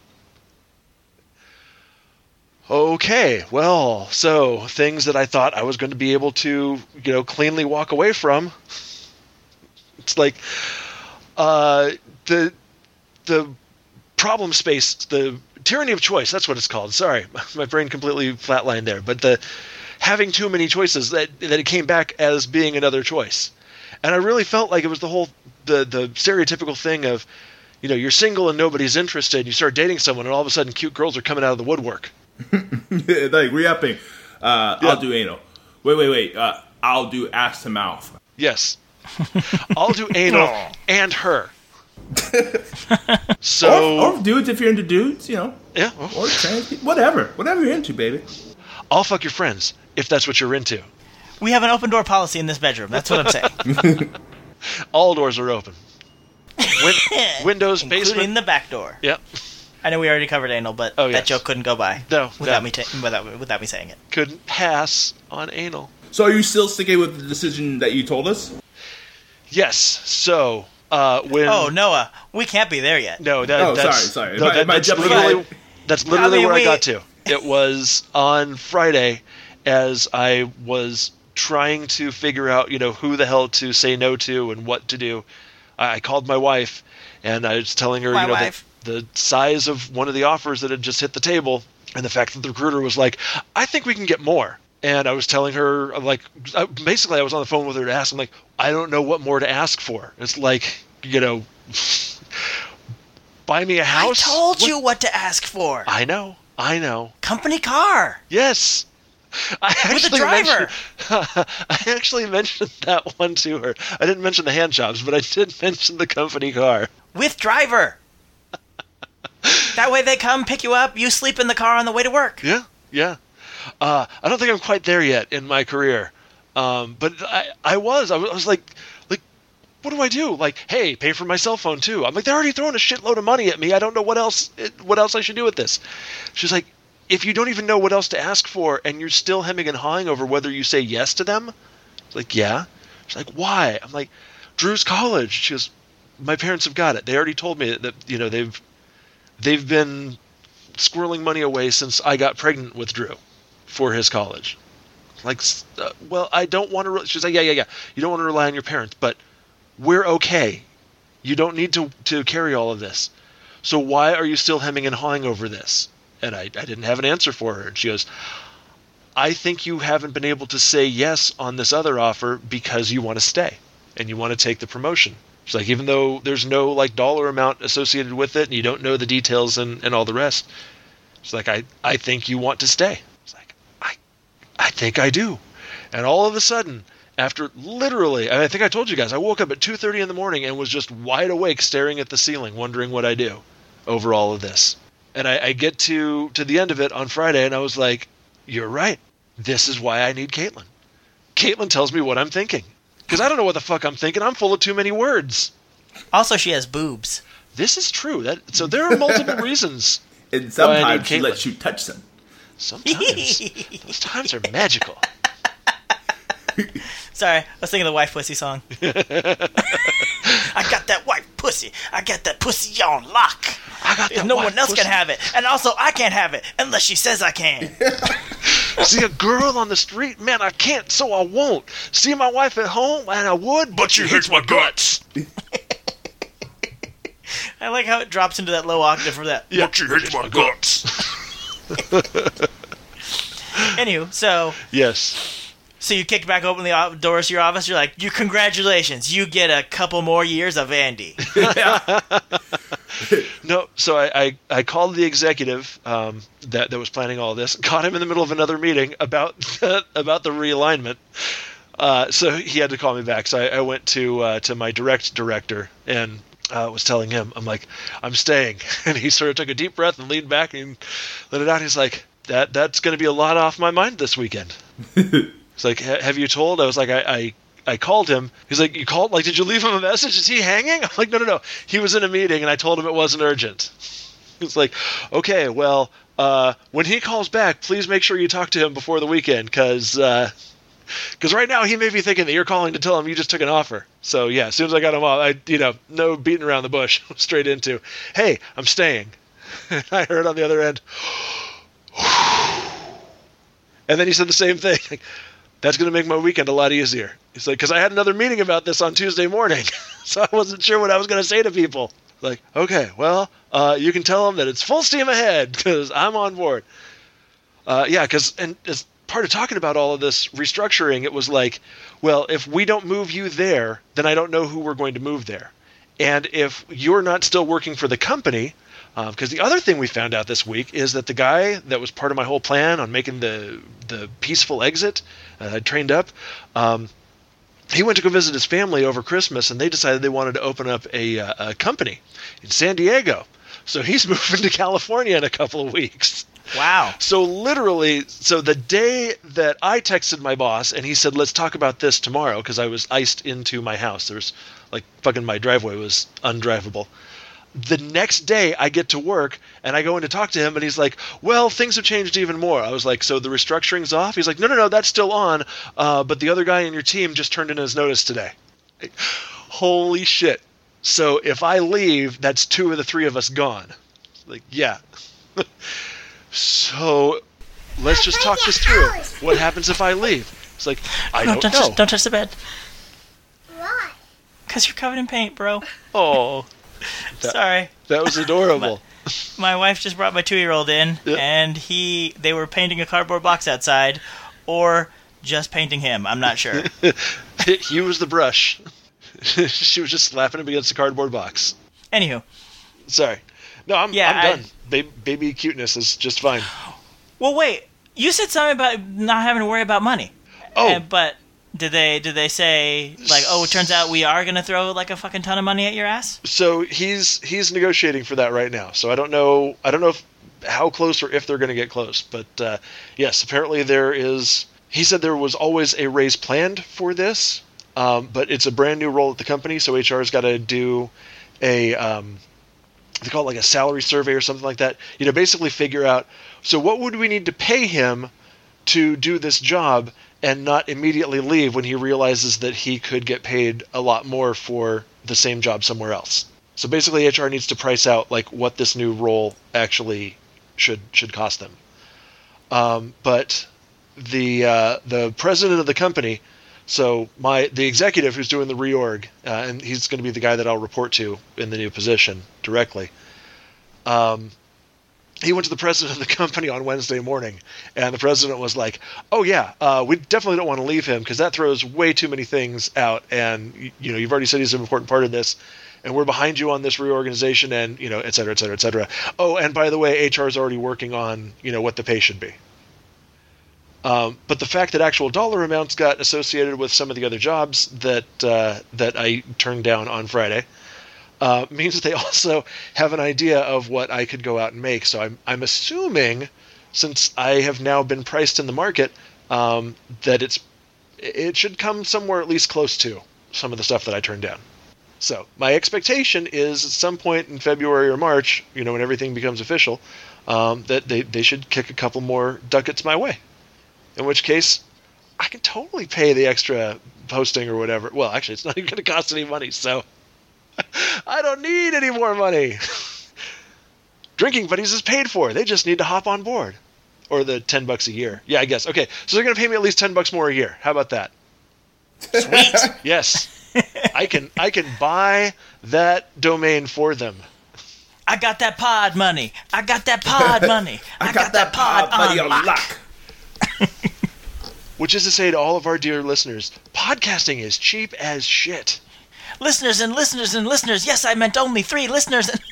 Okay, well, so things that I thought I was going to be able to, you know, cleanly walk away from. It's like uh, the the... problem space, the tyranny of choice, that's what it's called. Sorry, my brain completely flatlined there. But the having too many choices, that that it came back as being another choice. And I really felt like it was the whole, the, the stereotypical thing of, you know, you're single and nobody's interested, you start dating someone and all of a sudden cute girls are coming out of the woodwork. Like, re-upping. Uh, yeah. I'll do anal. Wait, wait, wait. Uh, I'll do ass to mouth. Yes. I'll do anal and her. So, or, or dudes if you're into dudes, you know. Yeah. Or trans people, whatever. Whatever you're into, baby. I'll fuck your friends if that's what you're into. We have an open door policy in this bedroom. That's what I'm saying. All doors are open. Win- windows, including basement. Including the back door. Yep. I know we already covered anal, but oh, that yes. joke couldn't go by no, without no. me ta- without, without me saying it. Couldn't pass on anal. So are you still sticking with the decision that you told us? Yes. So... Uh, when, oh, Noah, we can't be there yet. No, that, oh, that's, sorry, sorry. No, that, that's, literally, that's literally I mean, where we, I got to. It was on Friday as I was trying to figure out, you know, who the hell to say no to and what to do. I, I called my wife, and I was telling her, my you know, wife. the, the size of one of the offers that had just hit the table, and the fact that the recruiter was like, I think we can get more. And I was telling her, like, basically I was on the phone with her to ask, I'm like, I don't know what more to ask for. It's like, you know, buy me a house. I told what? you what to ask for. I know. I know. Company car. Yes. I With a driver. I actually mentioned that one to her. I didn't mention the hand jobs, but I did mention the company car. With driver. That way they come pick you up, you sleep in the car on the way to work. Yeah, yeah. Uh, I don't think I'm quite there yet in my career, um, but I, I was. I was. I was like, like, what do I do? Like, hey, pay for my cell phone too. I'm like, they're already throwing a shitload of money at me. I don't know what else. What else I should do with this? She's like, if you don't even know what else to ask for, and you're still hemming and hawing over whether you say yes to them, it's like, yeah. She's like, why? I'm like, Drew's college. She goes, my parents have got it. They already told me that, you know, they've they've been squirreling money away since I got pregnant with Drew for his college. Like, uh, well, I don't want to, re-. she's like, yeah, yeah, yeah. You don't want to rely on your parents, but we're okay. You don't need to, to carry all of this. So why are you still hemming and hawing over this? And I, I didn't have an answer for her. And she goes, I think you haven't been able to say yes on this other offer because you want to stay and you want to take the promotion. She's like, even though there's no like dollar amount associated with it and you don't know the details and, and all the rest, she's like, I, I think you want to stay. I think I do. And all of a sudden, after literally, I think I told you guys, I woke up at two thirty in the morning and was just wide awake staring at the ceiling, wondering what I do over all of this. And I, I get to, to the end of it on Friday, and I was like, you're right. This is why I need Caitlin. Caitlin tells me what I'm thinking. Because I don't know what the fuck I'm thinking. I'm full of too many words. Also, she has boobs. This is true. That So there are multiple reasons. And why I need sometimes she Caitlin. lets you touch them. Sometimes. Those times are magical. Sorry, I was thinking of the Wife Pussy song. I got that white pussy. I got that pussy on lock. I got that No white one else pussy. can have it. And also, I can't have it unless she says I can. See a girl on the street? Man, I can't, so I won't. See my wife at home? And I would, but she hates my guts. I like how it drops into that low octave for that. Yeah, she hates my guts. Anywho, so Yes. so you kicked back open the o- doors to your office. You're like, you congratulations, you get a couple more years of Andy. No, so I, I, I called the executive um, that, that was planning all this, caught him in the middle of another meeting about the, about the realignment. Uh, so he had to call me back. So I, I went to uh, to my direct director and uh, was telling him, I'm like, I'm staying. And he sort of took a deep breath and leaned back and let it out. He's like, that that's going to be a lot off my mind this weekend. He's like, have you told? I was like, I, I I called him. He's like, you called? Like, did you leave him a message? Is he hanging? I'm like, no, no, no. He was in a meeting, and I told him it wasn't urgent. He's like, okay, well, uh, when he calls back, please make sure you talk to him before the weekend, because uh, because right now he may be thinking that you're calling to tell him you just took an offer. So, yeah, as soon as I got him off, I, you know, no beating around the bush, straight into, hey, I'm staying. I heard on the other end, and then he said the same thing. Like, that's going to make my weekend a lot easier. He's like, because I had another meeting about this on Tuesday morning, so I wasn't sure what I was going to say to people. Like, okay, well, uh, you can tell them that it's full steam ahead, because I'm on board. Uh, yeah, because, and as part of talking about all of this restructuring, it was like, well, if we don't move you there, then I don't know who we're going to move there. And if you're not still working for the company, because um, the other thing we found out this week is that the guy that was part of my whole plan on making the the peaceful exit, uh, I trained up, um, he went to go visit his family over Christmas, and they decided they wanted to open up a, uh, a company in San Diego. So he's moving to California in a couple of weeks. Wow. So literally, so the day that I texted my boss and he said, let's talk about this tomorrow, because I was iced into my house. There was, like, fucking my driveway was undrivable. The next day I get to work and I go in to talk to him and he's like, well, things have changed even more. I was like, so the restructuring's off? He's like, no, no, no, that's still on. Uh, but the other guy in your team just turned in his notice today. Holy shit. So if I leave, that's two of the three of us gone. Like, yeah. So let's just talk this through. What happens if I leave? It's like, I No, don't, don't, know. touch, don't touch the bed. Why? Because you're covered in paint, bro. Oh, that, Sorry. that was adorable. My wife just brought my two-year-old in, Yep. and he they were painting a cardboard box outside, or just painting him. I'm not sure. He was the brush. She was just slapping him against the cardboard box. Anywho, Sorry. No, I'm, Yeah, I'm I- done. Ba- baby cuteness is just fine. well, wait. You said something about not having to worry about money. Oh. And- but did they did they say like, oh, it turns out we are gonna throw like a fucking ton of money at your ass? So he's he's negotiating for that right now. So I don't know. I don't know if, how close or if they're going to get close. But uh, yes, apparently there is. He said there was always a raise planned for this, um, but it's a brand new role at the company. So H R's got to do a. Um, they call it like a salary survey or something like that. You know, basically figure out. So what would we need to pay him to do this job and not immediately leave when he realizes that he could get paid a lot more for the same job somewhere else. So basically H R needs to price out like what this new role actually should should cost them. Um, but the uh, the president of the company, so my the executive who's doing the reorg, uh, and he's going to be the guy that I'll report to in the new position directly. Um, he went to the president of the company on Wednesday morning, and the president was like, oh yeah, uh, we definitely don't want to leave him because that throws way too many things out, and you know, you've already said he's an important part of this, and we're behind you on this reorganization, and you know, et cetera, et cetera, et cetera. Oh, and by the way, H R is already working on, you know, what the pay should be. Um, but the fact that actual dollar amounts got associated with some of the other jobs that uh, that I turned down on Friday, uh, means they also have an idea of what I could go out and make. So I'm I'm assuming, since I have now been priced in the market, um, that it's it should come somewhere at least close to some of the stuff that I turned down. So my expectation is at some point in February or March, you know, when everything becomes official, um, that they, they should kick a couple more ducats my way. In which case, I can totally pay the extra posting or whatever. Well, actually, it's not even going to cost any money, so I don't need any more money. Drinking Buddies is paid for. They just need to hop on board. Or the ten bucks a year. Yeah, I guess. Okay, so they're going to pay me at least ten bucks more a year. How about that? Sweet. Yes. I can I can buy that domain for them. I got that pod money. I got that pod money. I, I got, got that, that pod, pod money on lock. lock. Which is to say to all of our dear listeners, podcasting is cheap as shit. Listeners and listeners and listeners. Yes, I meant only three listeners. And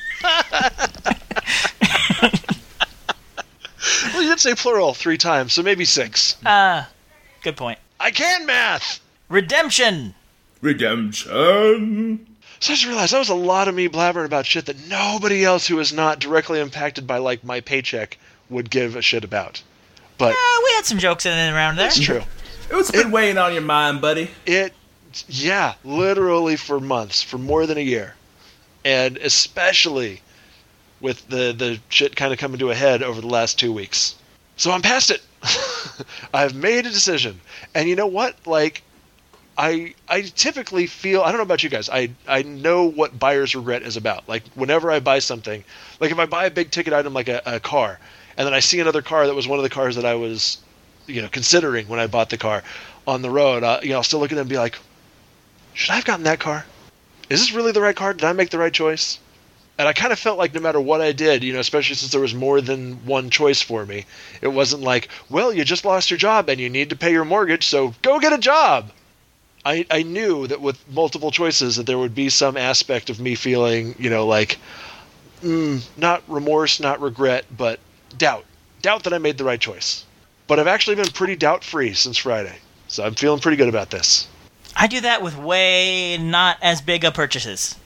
well, you did say plural three times, so maybe six. Ah, uh, good point. I can math. Redemption. Redemption. So I just realized that was a lot of me blabbering about shit that nobody else who is not directly impacted by, like, my paycheck would give a shit about. But uh, we had some jokes in and around there. That's true. It's been it, weighing on your mind, buddy. It, yeah, literally for months, for more than a year. And especially with the, the shit kind of coming to a head over the last two weeks. So I'm past it. I've made a decision. And you know what? Like, I I typically feel, I don't know about you guys, I, I know what buyer's regret is about. Like, whenever I buy something, like if I buy a big ticket item like a, a car, and then I see another car that was one of the cars that I was, you know, considering when I bought the car on the road, uh, you know, I'll still look at it and be like, should I have gotten that car? Is this really the right car? Did I make the right choice? And I kind of felt like no matter what I did, you know, especially since there was more than one choice for me, it wasn't like, well, you just lost your job and you need to pay your mortgage, so go get a job. I, I knew that with multiple choices that there would be some aspect of me feeling, you know, like, mm, not remorse, not regret, but doubt. Doubt that I made the right choice. But I've actually been pretty doubt-free since Friday, so I'm feeling pretty good about this. I do that with way not as big of purchases.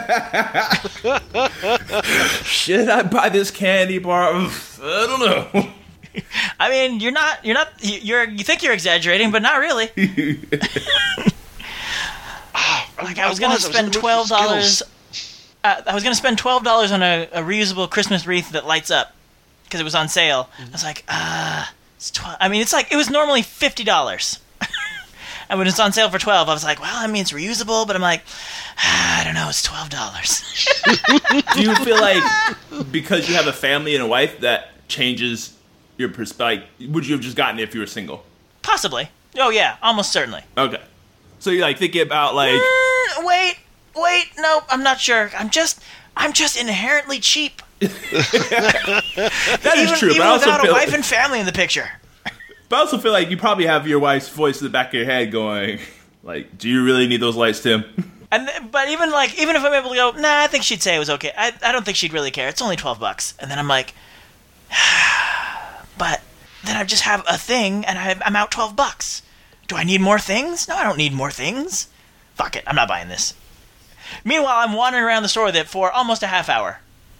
Should I buy this candy bar? I don't know. I mean, you're not, you're not, you're, you think you're exaggerating, but not really. Like I was going to spend twelve dollars. Uh, I was going to spend twelve dollars on a, a reusable Christmas wreath that lights up because it was on sale. Mm-hmm. I was like, ah, uh, it's twelve. I mean, it's like it was normally fifty dollars, and when it's on sale for twelve, I was like, well, I mean, it's reusable, but I'm like, ah, I don't know, it's twelve dollars. Do you feel like because you have a family and a wife that changes your perspective? Would you have just gotten it if you were single? Possibly. Oh yeah, almost certainly. Okay. So you're like thinking about like mm, wait, wait, no, I'm not sure. I'm just I'm just inherently cheap. That even, is true, even but I also without feel a wife like, and family in the picture. But I also feel like you probably have your wife's voice in the back of your head going, like, do you really need those lights, Tim? And but even like even if I'm able to go, nah, I think she'd say it was okay. I I don't think she'd really care. It's only twelve bucks. And then I'm like, but then I just have a thing and I, I'm out twelve bucks. Do I need more things? No, I don't need more things. Fuck it, I'm not buying this. Meanwhile, I'm wandering around the store with it for almost a half hour.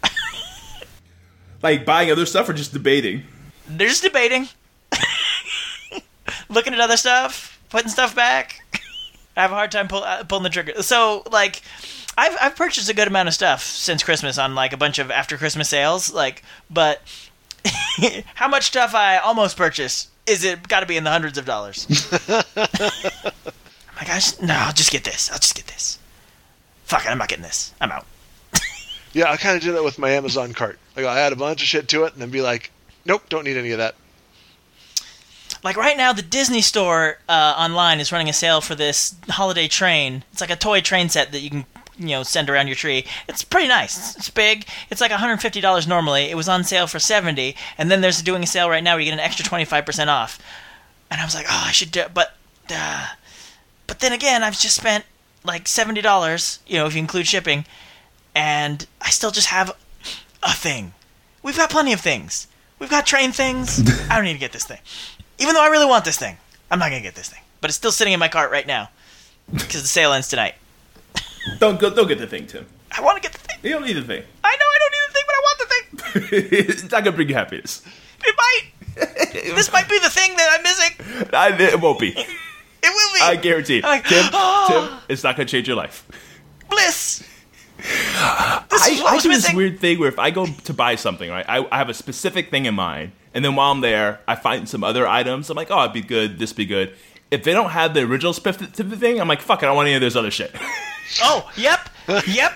Like buying other stuff or just debating? They're just debating. Looking at other stuff, putting stuff back. I have a hard time pull, uh, pulling the trigger. So, like, I've I've purchased a good amount of stuff since Christmas on, like, a bunch of after Christmas sales. Like, but how much stuff I almost purchased is it got to be in the hundreds of dollars. I'm like, I just, no, I'll just get this. I'll just get this. Fuck it, I'm not getting this. I'm out. Yeah, I kind of do that with my Amazon cart. Like, I add a bunch of shit to it and then be like, nope, don't need any of that. Like right now, the Disney store uh, online is running a sale for this holiday train. It's like a toy train set that you can, you know, send around your tree. It's pretty nice. It's big. It's like one hundred fifty dollars normally. It was on sale for seventy dollars, and then there's doing a sale right now where you get an extra twenty-five percent off. And I was like, oh, I should do it. But, uh, but then again, I've just spent like seventy dollars, you know, if you include shipping, and I still just have a thing. We've got plenty of things. We've got train things. I don't need to get this thing. Even though I really want this thing. I'm not going to get this thing. But it's still sitting in my cart right now. Because the sale ends tonight. Don't go, don't get the thing, Tim. I want to get the thing. You don't need the thing. I know I don't need the thing, but I want the thing. It's not gonna bring you happiness. It might. This might be the thing that I'm missing. I, it won't be. It will be. I guarantee. I'm like, Tim, oh. Tim, it's not gonna change your life. Bliss. This I, is what I was do this missing. weird thing where if I go to buy something, right, I, I have a specific thing in mind, and then while I'm there, I find some other items. I'm like, oh, it'd be good, this be good. If they don't have the original specific thing, I'm like, fuck, I don't want any of this other shit. Oh, yep, yep.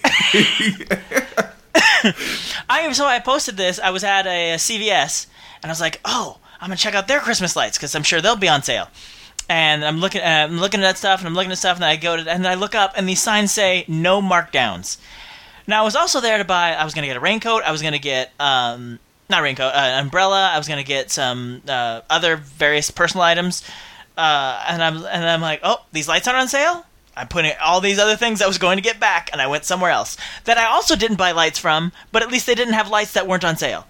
I so I posted this. I was at a, a C V S, and I was like, oh, I'm gonna check out their Christmas lights because I'm sure they'll be on sale. And I'm looking, uh, I'm looking at that stuff, and I'm looking at stuff, and I go to, and I look up, and these signs say no markdowns. Now I was also there to buy. I was gonna get a raincoat. I was gonna get um, not raincoat, uh, an umbrella. I was gonna get some uh, other various personal items. Uh, and I'm and I'm like, oh, these lights aren't on sale. I'm putting all these other things I was going to get back, and I went somewhere else that I also didn't buy lights from. But at least they didn't have lights that weren't on sale.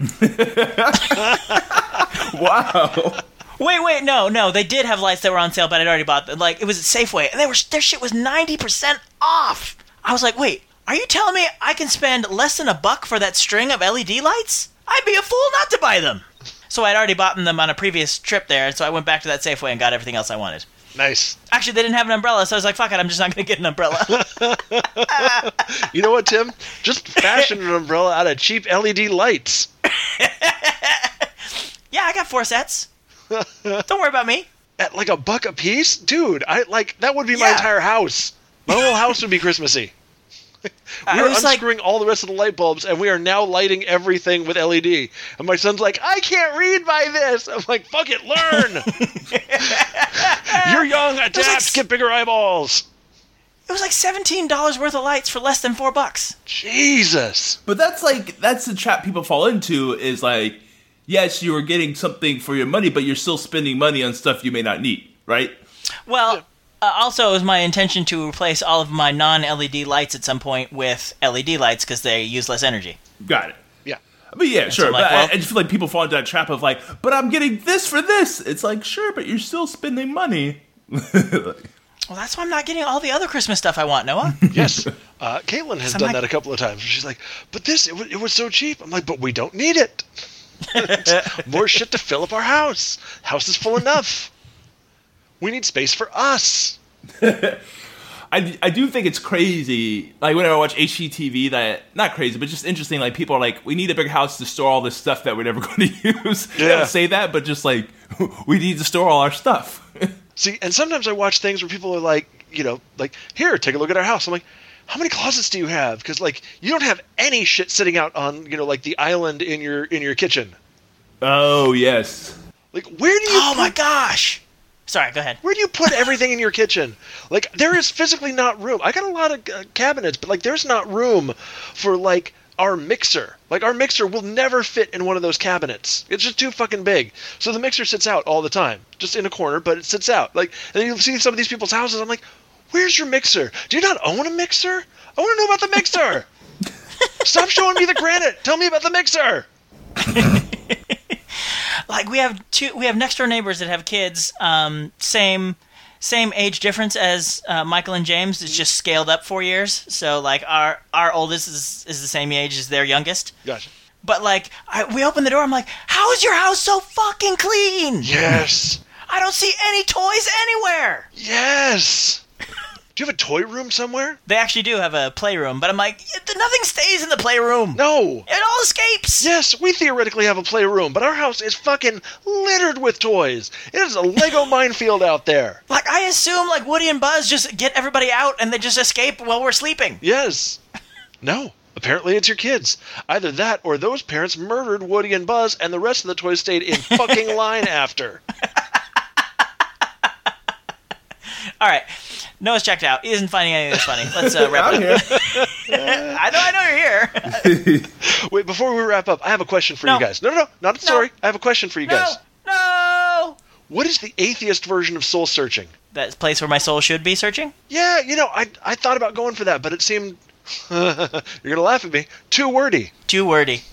Wow. Wait, wait, no, no, they did have lights that were on sale, but I'd already bought them. Like, it was at Safeway, and they were their shit was ninety percent off. I was like, wait, are you telling me I can spend less than a buck for that string of L E D lights? I'd be a fool not to buy them. So I'd already bought them on a previous trip there, and so I went back to that Safeway and got everything else I wanted. Nice. Actually, they didn't have an umbrella, so I was like, fuck it, I'm just not going to get an umbrella. You know what, Tim? Just fashion an umbrella out of cheap L E D lights. Yeah, I got four sets. Don't worry about me. At like a buck a piece? Dude, I like that would be my Yeah. entire house. My whole house would be Christmassy. I We're was like- unscrewing all the rest of the light bulbs, and we are now lighting everything with L E D. And my son's like, I can't read by this. I'm like, fuck it, learn. You're young, adapt, like- get bigger eyeballs. It was like seventeen dollars worth of lights for less than four bucks. Jesus. But that's like, that's the trap people fall into is like, yes, you are getting something for your money, but you're still spending money on stuff you may not need, right? Well, uh, also it was my intention to replace all of my non-L E D lights at some point with L E D lights because they use less energy. Got it. Yeah. But yeah, sure. I'm like, but well- I, I just feel like people fall into that trap of like, but I'm getting this for this. It's like, sure, but you're still spending money. Well, that's why I'm not getting all the other Christmas stuff I want, Noah. Yes. Uh, Caitlin has I'm done like- that a couple of times. She's like, but this, it, w- it was so cheap. I'm like, but we don't need it. More shit to fill up our house. House is full enough. We need space for us. I, I do think it's crazy, like whenever I watch H G T V, that, not crazy, but just interesting, like people are like, we need a big house to store all this stuff that we're never going to use. They Yeah. don't say that, but just like, we need to store all our stuff. See, and sometimes I watch things where people are like, you know, like, here, take a look at our house. I'm like, how many closets do you have? Because like, you don't have any shit sitting out on, you know, like the island in your in your kitchen. Oh, yes. Like, where do you? Oh put, my gosh! Sorry, go ahead. Where do you put everything in your kitchen? Like, there is physically not room. I got a lot of uh, cabinets, but like, there's not room for like our mixer. Like, our mixer will never fit in one of those cabinets. It's just too fucking big. So the mixer sits out all the time, just in a corner, but it sits out. Like, and then you see some of these people's houses. I'm like, where's your mixer? Do you not own a mixer? I want to know about the mixer. Stop showing me the granite. Tell me about the mixer. Like we have two, we have next door neighbors that have kids, um, same, same age difference as uh, Michael and James. It's just scaled up four years. So like our our oldest is is the same age as their youngest. Gotcha. But like I, we open the door, I'm like, how is your house so fucking clean? Yes. I don't see any toys anywhere. Yes. Do you have a toy room somewhere? They actually do have a playroom, but I'm like, nothing stays in the playroom. No. It all escapes. Yes, we theoretically have a playroom, but our house is fucking littered with toys. It is a Lego minefield out there. Like I assume like Woody and Buzz just get everybody out and they just escape while we're sleeping. Yes. No. Apparently it's your kids. Either that or those parents murdered Woody and Buzz and the rest of the toys stayed in fucking line after. All right. Noah's checked out. He isn't finding any of this funny. Let's uh, wrap I'm it up. here. I know, I know you're here. Wait, before we wrap up, I have a question for No. you guys. No, no, no, not a story. I have a question for you No, guys. no. What is the atheist version of soul searching? That place where my soul should be searching? Yeah, you know, I I thought about going for that, but it seemed you're gonna laugh at me. Too wordy. Too wordy.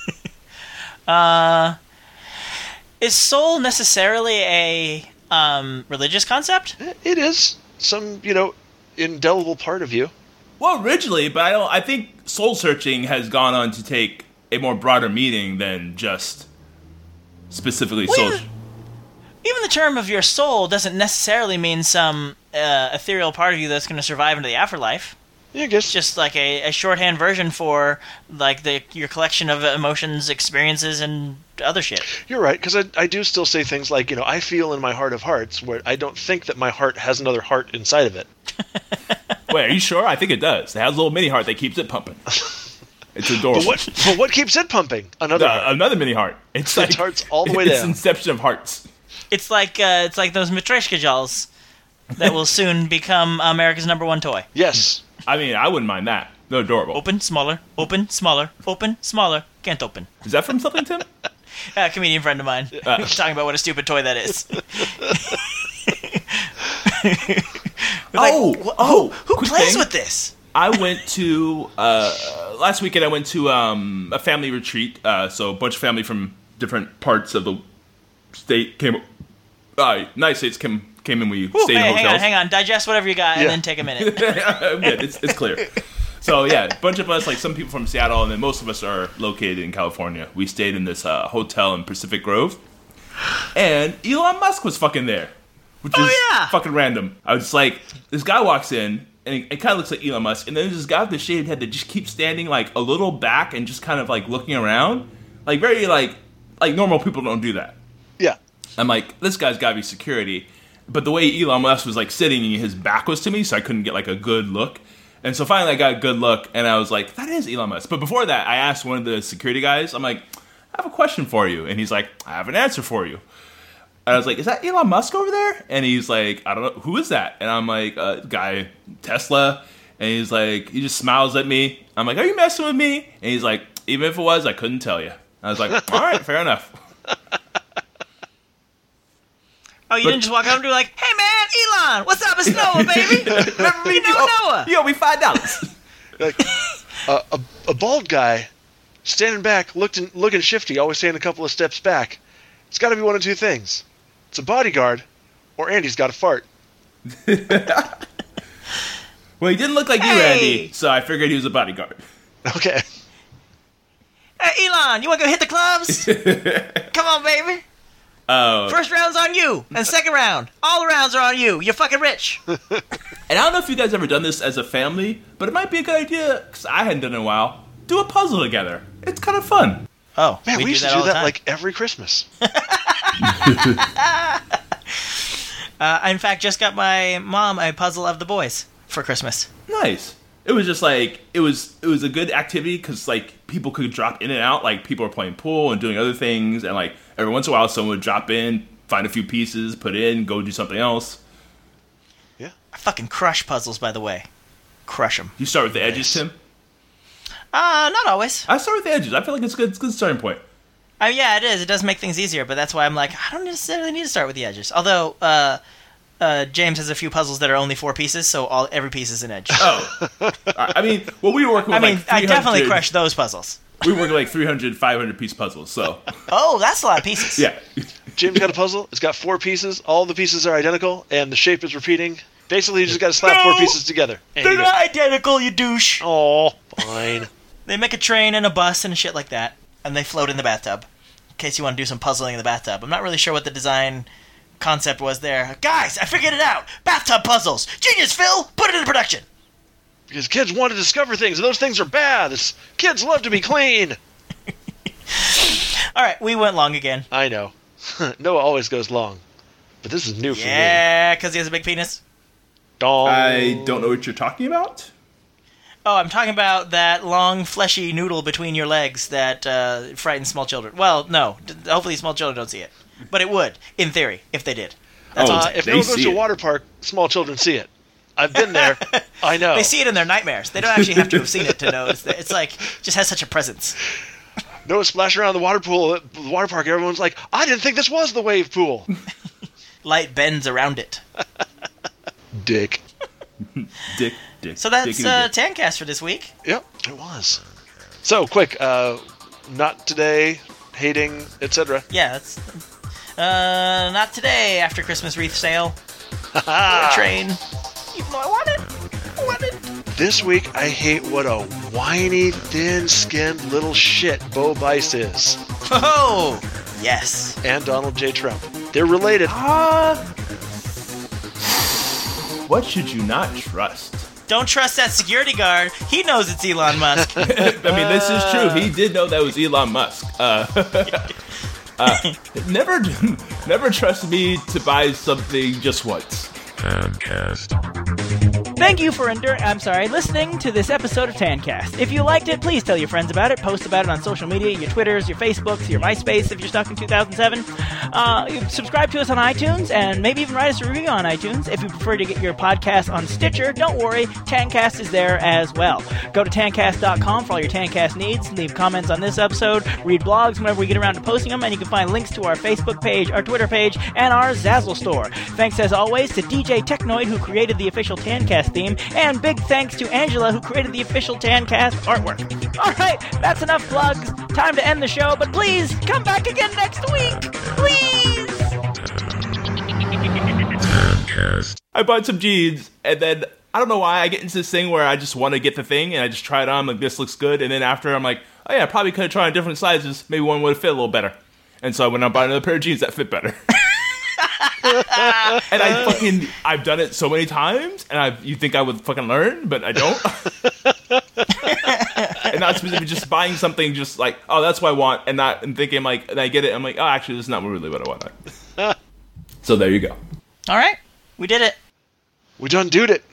uh, is soul necessarily a um, religious concept? It is some, you know, indelible part of you. Well, originally, but I don't. I think soul searching has gone on to take a more broader meaning than just specifically Well, soul. even, even the term of your soul doesn't necessarily mean some uh, ethereal part of you that's going to survive into the afterlife. Yeah, I guess. It's just like a, a shorthand version for like the your collection of emotions, experiences, and other shit. You're right, because I, I do still say things like, you know, I feel in my heart of hearts, where I don't think that my heart has another heart inside of it. Wait, are you sure? I think it does. It has a little mini heart that keeps it pumping. It's adorable. But what, but what keeps it pumping? Another Uh, heart. another mini heart. It's like Its heart's all the way it's down. Inception of hearts. It's like uh, it's like those Matryoshka dolls that will soon become America's number one toy. Yes. I mean, I wouldn't mind that. They're adorable. Open, smaller, open, smaller, open, smaller, can't open. Is that from something, Tim? A comedian friend of mine Uh. was talking about what a stupid toy that is. Oh, wh- oh, who, who quick plays thing. with this? I went to uh, last weekend. I went to um, a family retreat. Uh, so a bunch of family from different parts of the state came. Uh, United States came came and we Whew, stayed hey, in hang hotels. on, hang on. Digest whatever you got Yeah. and then take a minute. I'm good. It's, it's clear. So yeah, a bunch of us, like some people from Seattle, and then most of us are located in California. We stayed in this uh, hotel in Pacific Grove, and Elon Musk was fucking there, which Oh, is yeah. fucking random. I was just like, this guy walks in, and it, it kind of looks like Elon Musk, and then there's this guy with the shaved head that just keeps standing like a little back and just kind of like looking around, like very like like normal people don't do that. Yeah. I'm like, this guy's got to be security. But the way Elon Musk was like sitting, his back was to me, so I couldn't get like a good look. And so finally I got a good look, and I was like, that is Elon Musk. But before that, I asked one of the security guys, I'm like, I have a question for you. And he's like, I have an answer for you. And I was like, is that Elon Musk over there? And he's like, I don't know, who is that? And I'm like, uh, guy, Tesla. And he's like, he just smiles at me. I'm like, are you messing with me? And he's like, even if it was, I couldn't tell you. I was like, all right, fair enough. Oh, you But- didn't just walk up and be like, hey man, Elon, what's up? It's Noah, baby. Remember me, Noah, Noah? You owe me five dollars. Like uh, a, a bald guy standing back, looking, looking shifty, always staying a couple of steps back. It's got to be one of two things. It's a bodyguard, or Andy's got a fart. Well, he didn't look like you, Hey! Andy, so I figured he was a bodyguard. Okay. Hey, Elon, you want to go hit the clubs? Come on, baby. Oh. First round's on you, and second round, all the rounds are on you. You're fucking rich. And I don't know if you guys ever done this as a family, but it might be a good idea, because I hadn't done it in a while. Do a puzzle together. It's kind of fun. Oh, Man, we, do used that to all do the that time. like every Christmas. Uh, I, in fact, just got my mom a puzzle of the boys for Christmas. Nice. It was just like, it was it was a good activity, because like people could drop in and out. Like people were playing pool and doing other things, and like every once in a while someone would drop in, find a few pieces, put in, go do something else. Yeah. I fucking crush puzzles, by the way. Crush them. You start with the edges, Tim? Uh, not always. I start with the edges. I feel like it's a good, it's a good starting point. I mean, yeah, it is. It does make things easier, but that's why I'm like, I don't necessarily need to start with the edges. Although, uh, uh, James has a few puzzles that are only four pieces, so all every piece is an edge. Oh. I mean, well, we were working I with mean, like I definitely three hundred crush those puzzles. We were working like three hundred, five hundred piece puzzles, so. Oh, that's a lot of pieces. Yeah. James got a puzzle. It's got four pieces. All the pieces are identical, and the shape is repeating. Basically, you just got to slap No! four pieces together. And They're you go, not identical, you douche. oh, fine. They make a train and a bus and shit like that, and they float in the bathtub. In case you want to do some puzzling in the bathtub. I'm not really sure what the design concept was there. Guys, I figured it out! Bathtub puzzles! Genius, Phil! Put it into production! Because kids want to discover things, and those things are bad. It's, kids love to be clean. Alright, we went long again. I know. Noah always goes long. But this is new for me. Yeah, because he has a big penis. Dong. I don't know what you're talking about. Oh, I'm talking about that long, fleshy noodle between your legs that uh, frightens small children. Well, no. D- hopefully small children don't see it. But it would, in theory, if they did. That's Oh, all. Uh, if They Noah goes see to a it. water park, small children see it. I've been there. I know. They see it in their nightmares. They don't actually have to have seen it to know. It's, it's like, just has such a presence. Noah splashing around the water pool at the water park. Everyone's like, I didn't think this was the wave pool. Light bends around it. Dick. Dick, dick. So that's dickity uh, dick. Tancast for this week. Yep, it was. So, quick. Uh, not today, hating, et cetera. Yeah, that's... Uh, not today, after Christmas wreath sale. Ah. Train. Even though I want it. I want it. This week, I hate what a whiny, thin-skinned little shit Bo Bice is. Oh, yes. And Donald J. Trump. They're related. Ah. What should you not trust? Don't trust that security guard. He knows it's Elon Musk. I mean, this is true. He did know that was Elon Musk. Uh, uh, never, never trust me to buy something just once. Tancast. Thank you for endur- I'm sorry, listening to this episode of Tancast. If you liked it, please tell your friends about it. Post about it on social media, your Twitters, your Facebooks, your MySpace if you're stuck in two thousand seven. Uh, you subscribe to us on iTunes, and maybe even write us a review on iTunes. If you prefer to get your podcast on Stitcher, don't worry, Tancast is there as well. Go to tancast dot com for all your Tancast needs. Leave comments on this episode, read blogs whenever we get around to posting them, and you can find links to our Facebook page, our Twitter page, and our Zazzle store. Thanks as always to D J Technoid, who created the official Tancast theme, and big thanks to Angela, who created the official Tancast artwork. Alright, that's enough plugs. Time to end the show, but please, come back again next week! Please! Tancast. I bought some jeans, and then, I don't know why, I get into this thing where I just want to get the thing, and I just try it on, like, this looks good, and then after, I'm like, oh yeah, I probably could have tried on different sizes, maybe one would have fit a little better. And so I went out and bought another pair of jeans that fit better. And I fucking, I've done it so many times, and I you think I would fucking learn, but I don't. And not specifically just buying something just like, oh, that's what I want, and not and thinking like, and I get it, I'm like, oh, actually, this is not really what I want. So there you go. All right. We did it. We done doed it.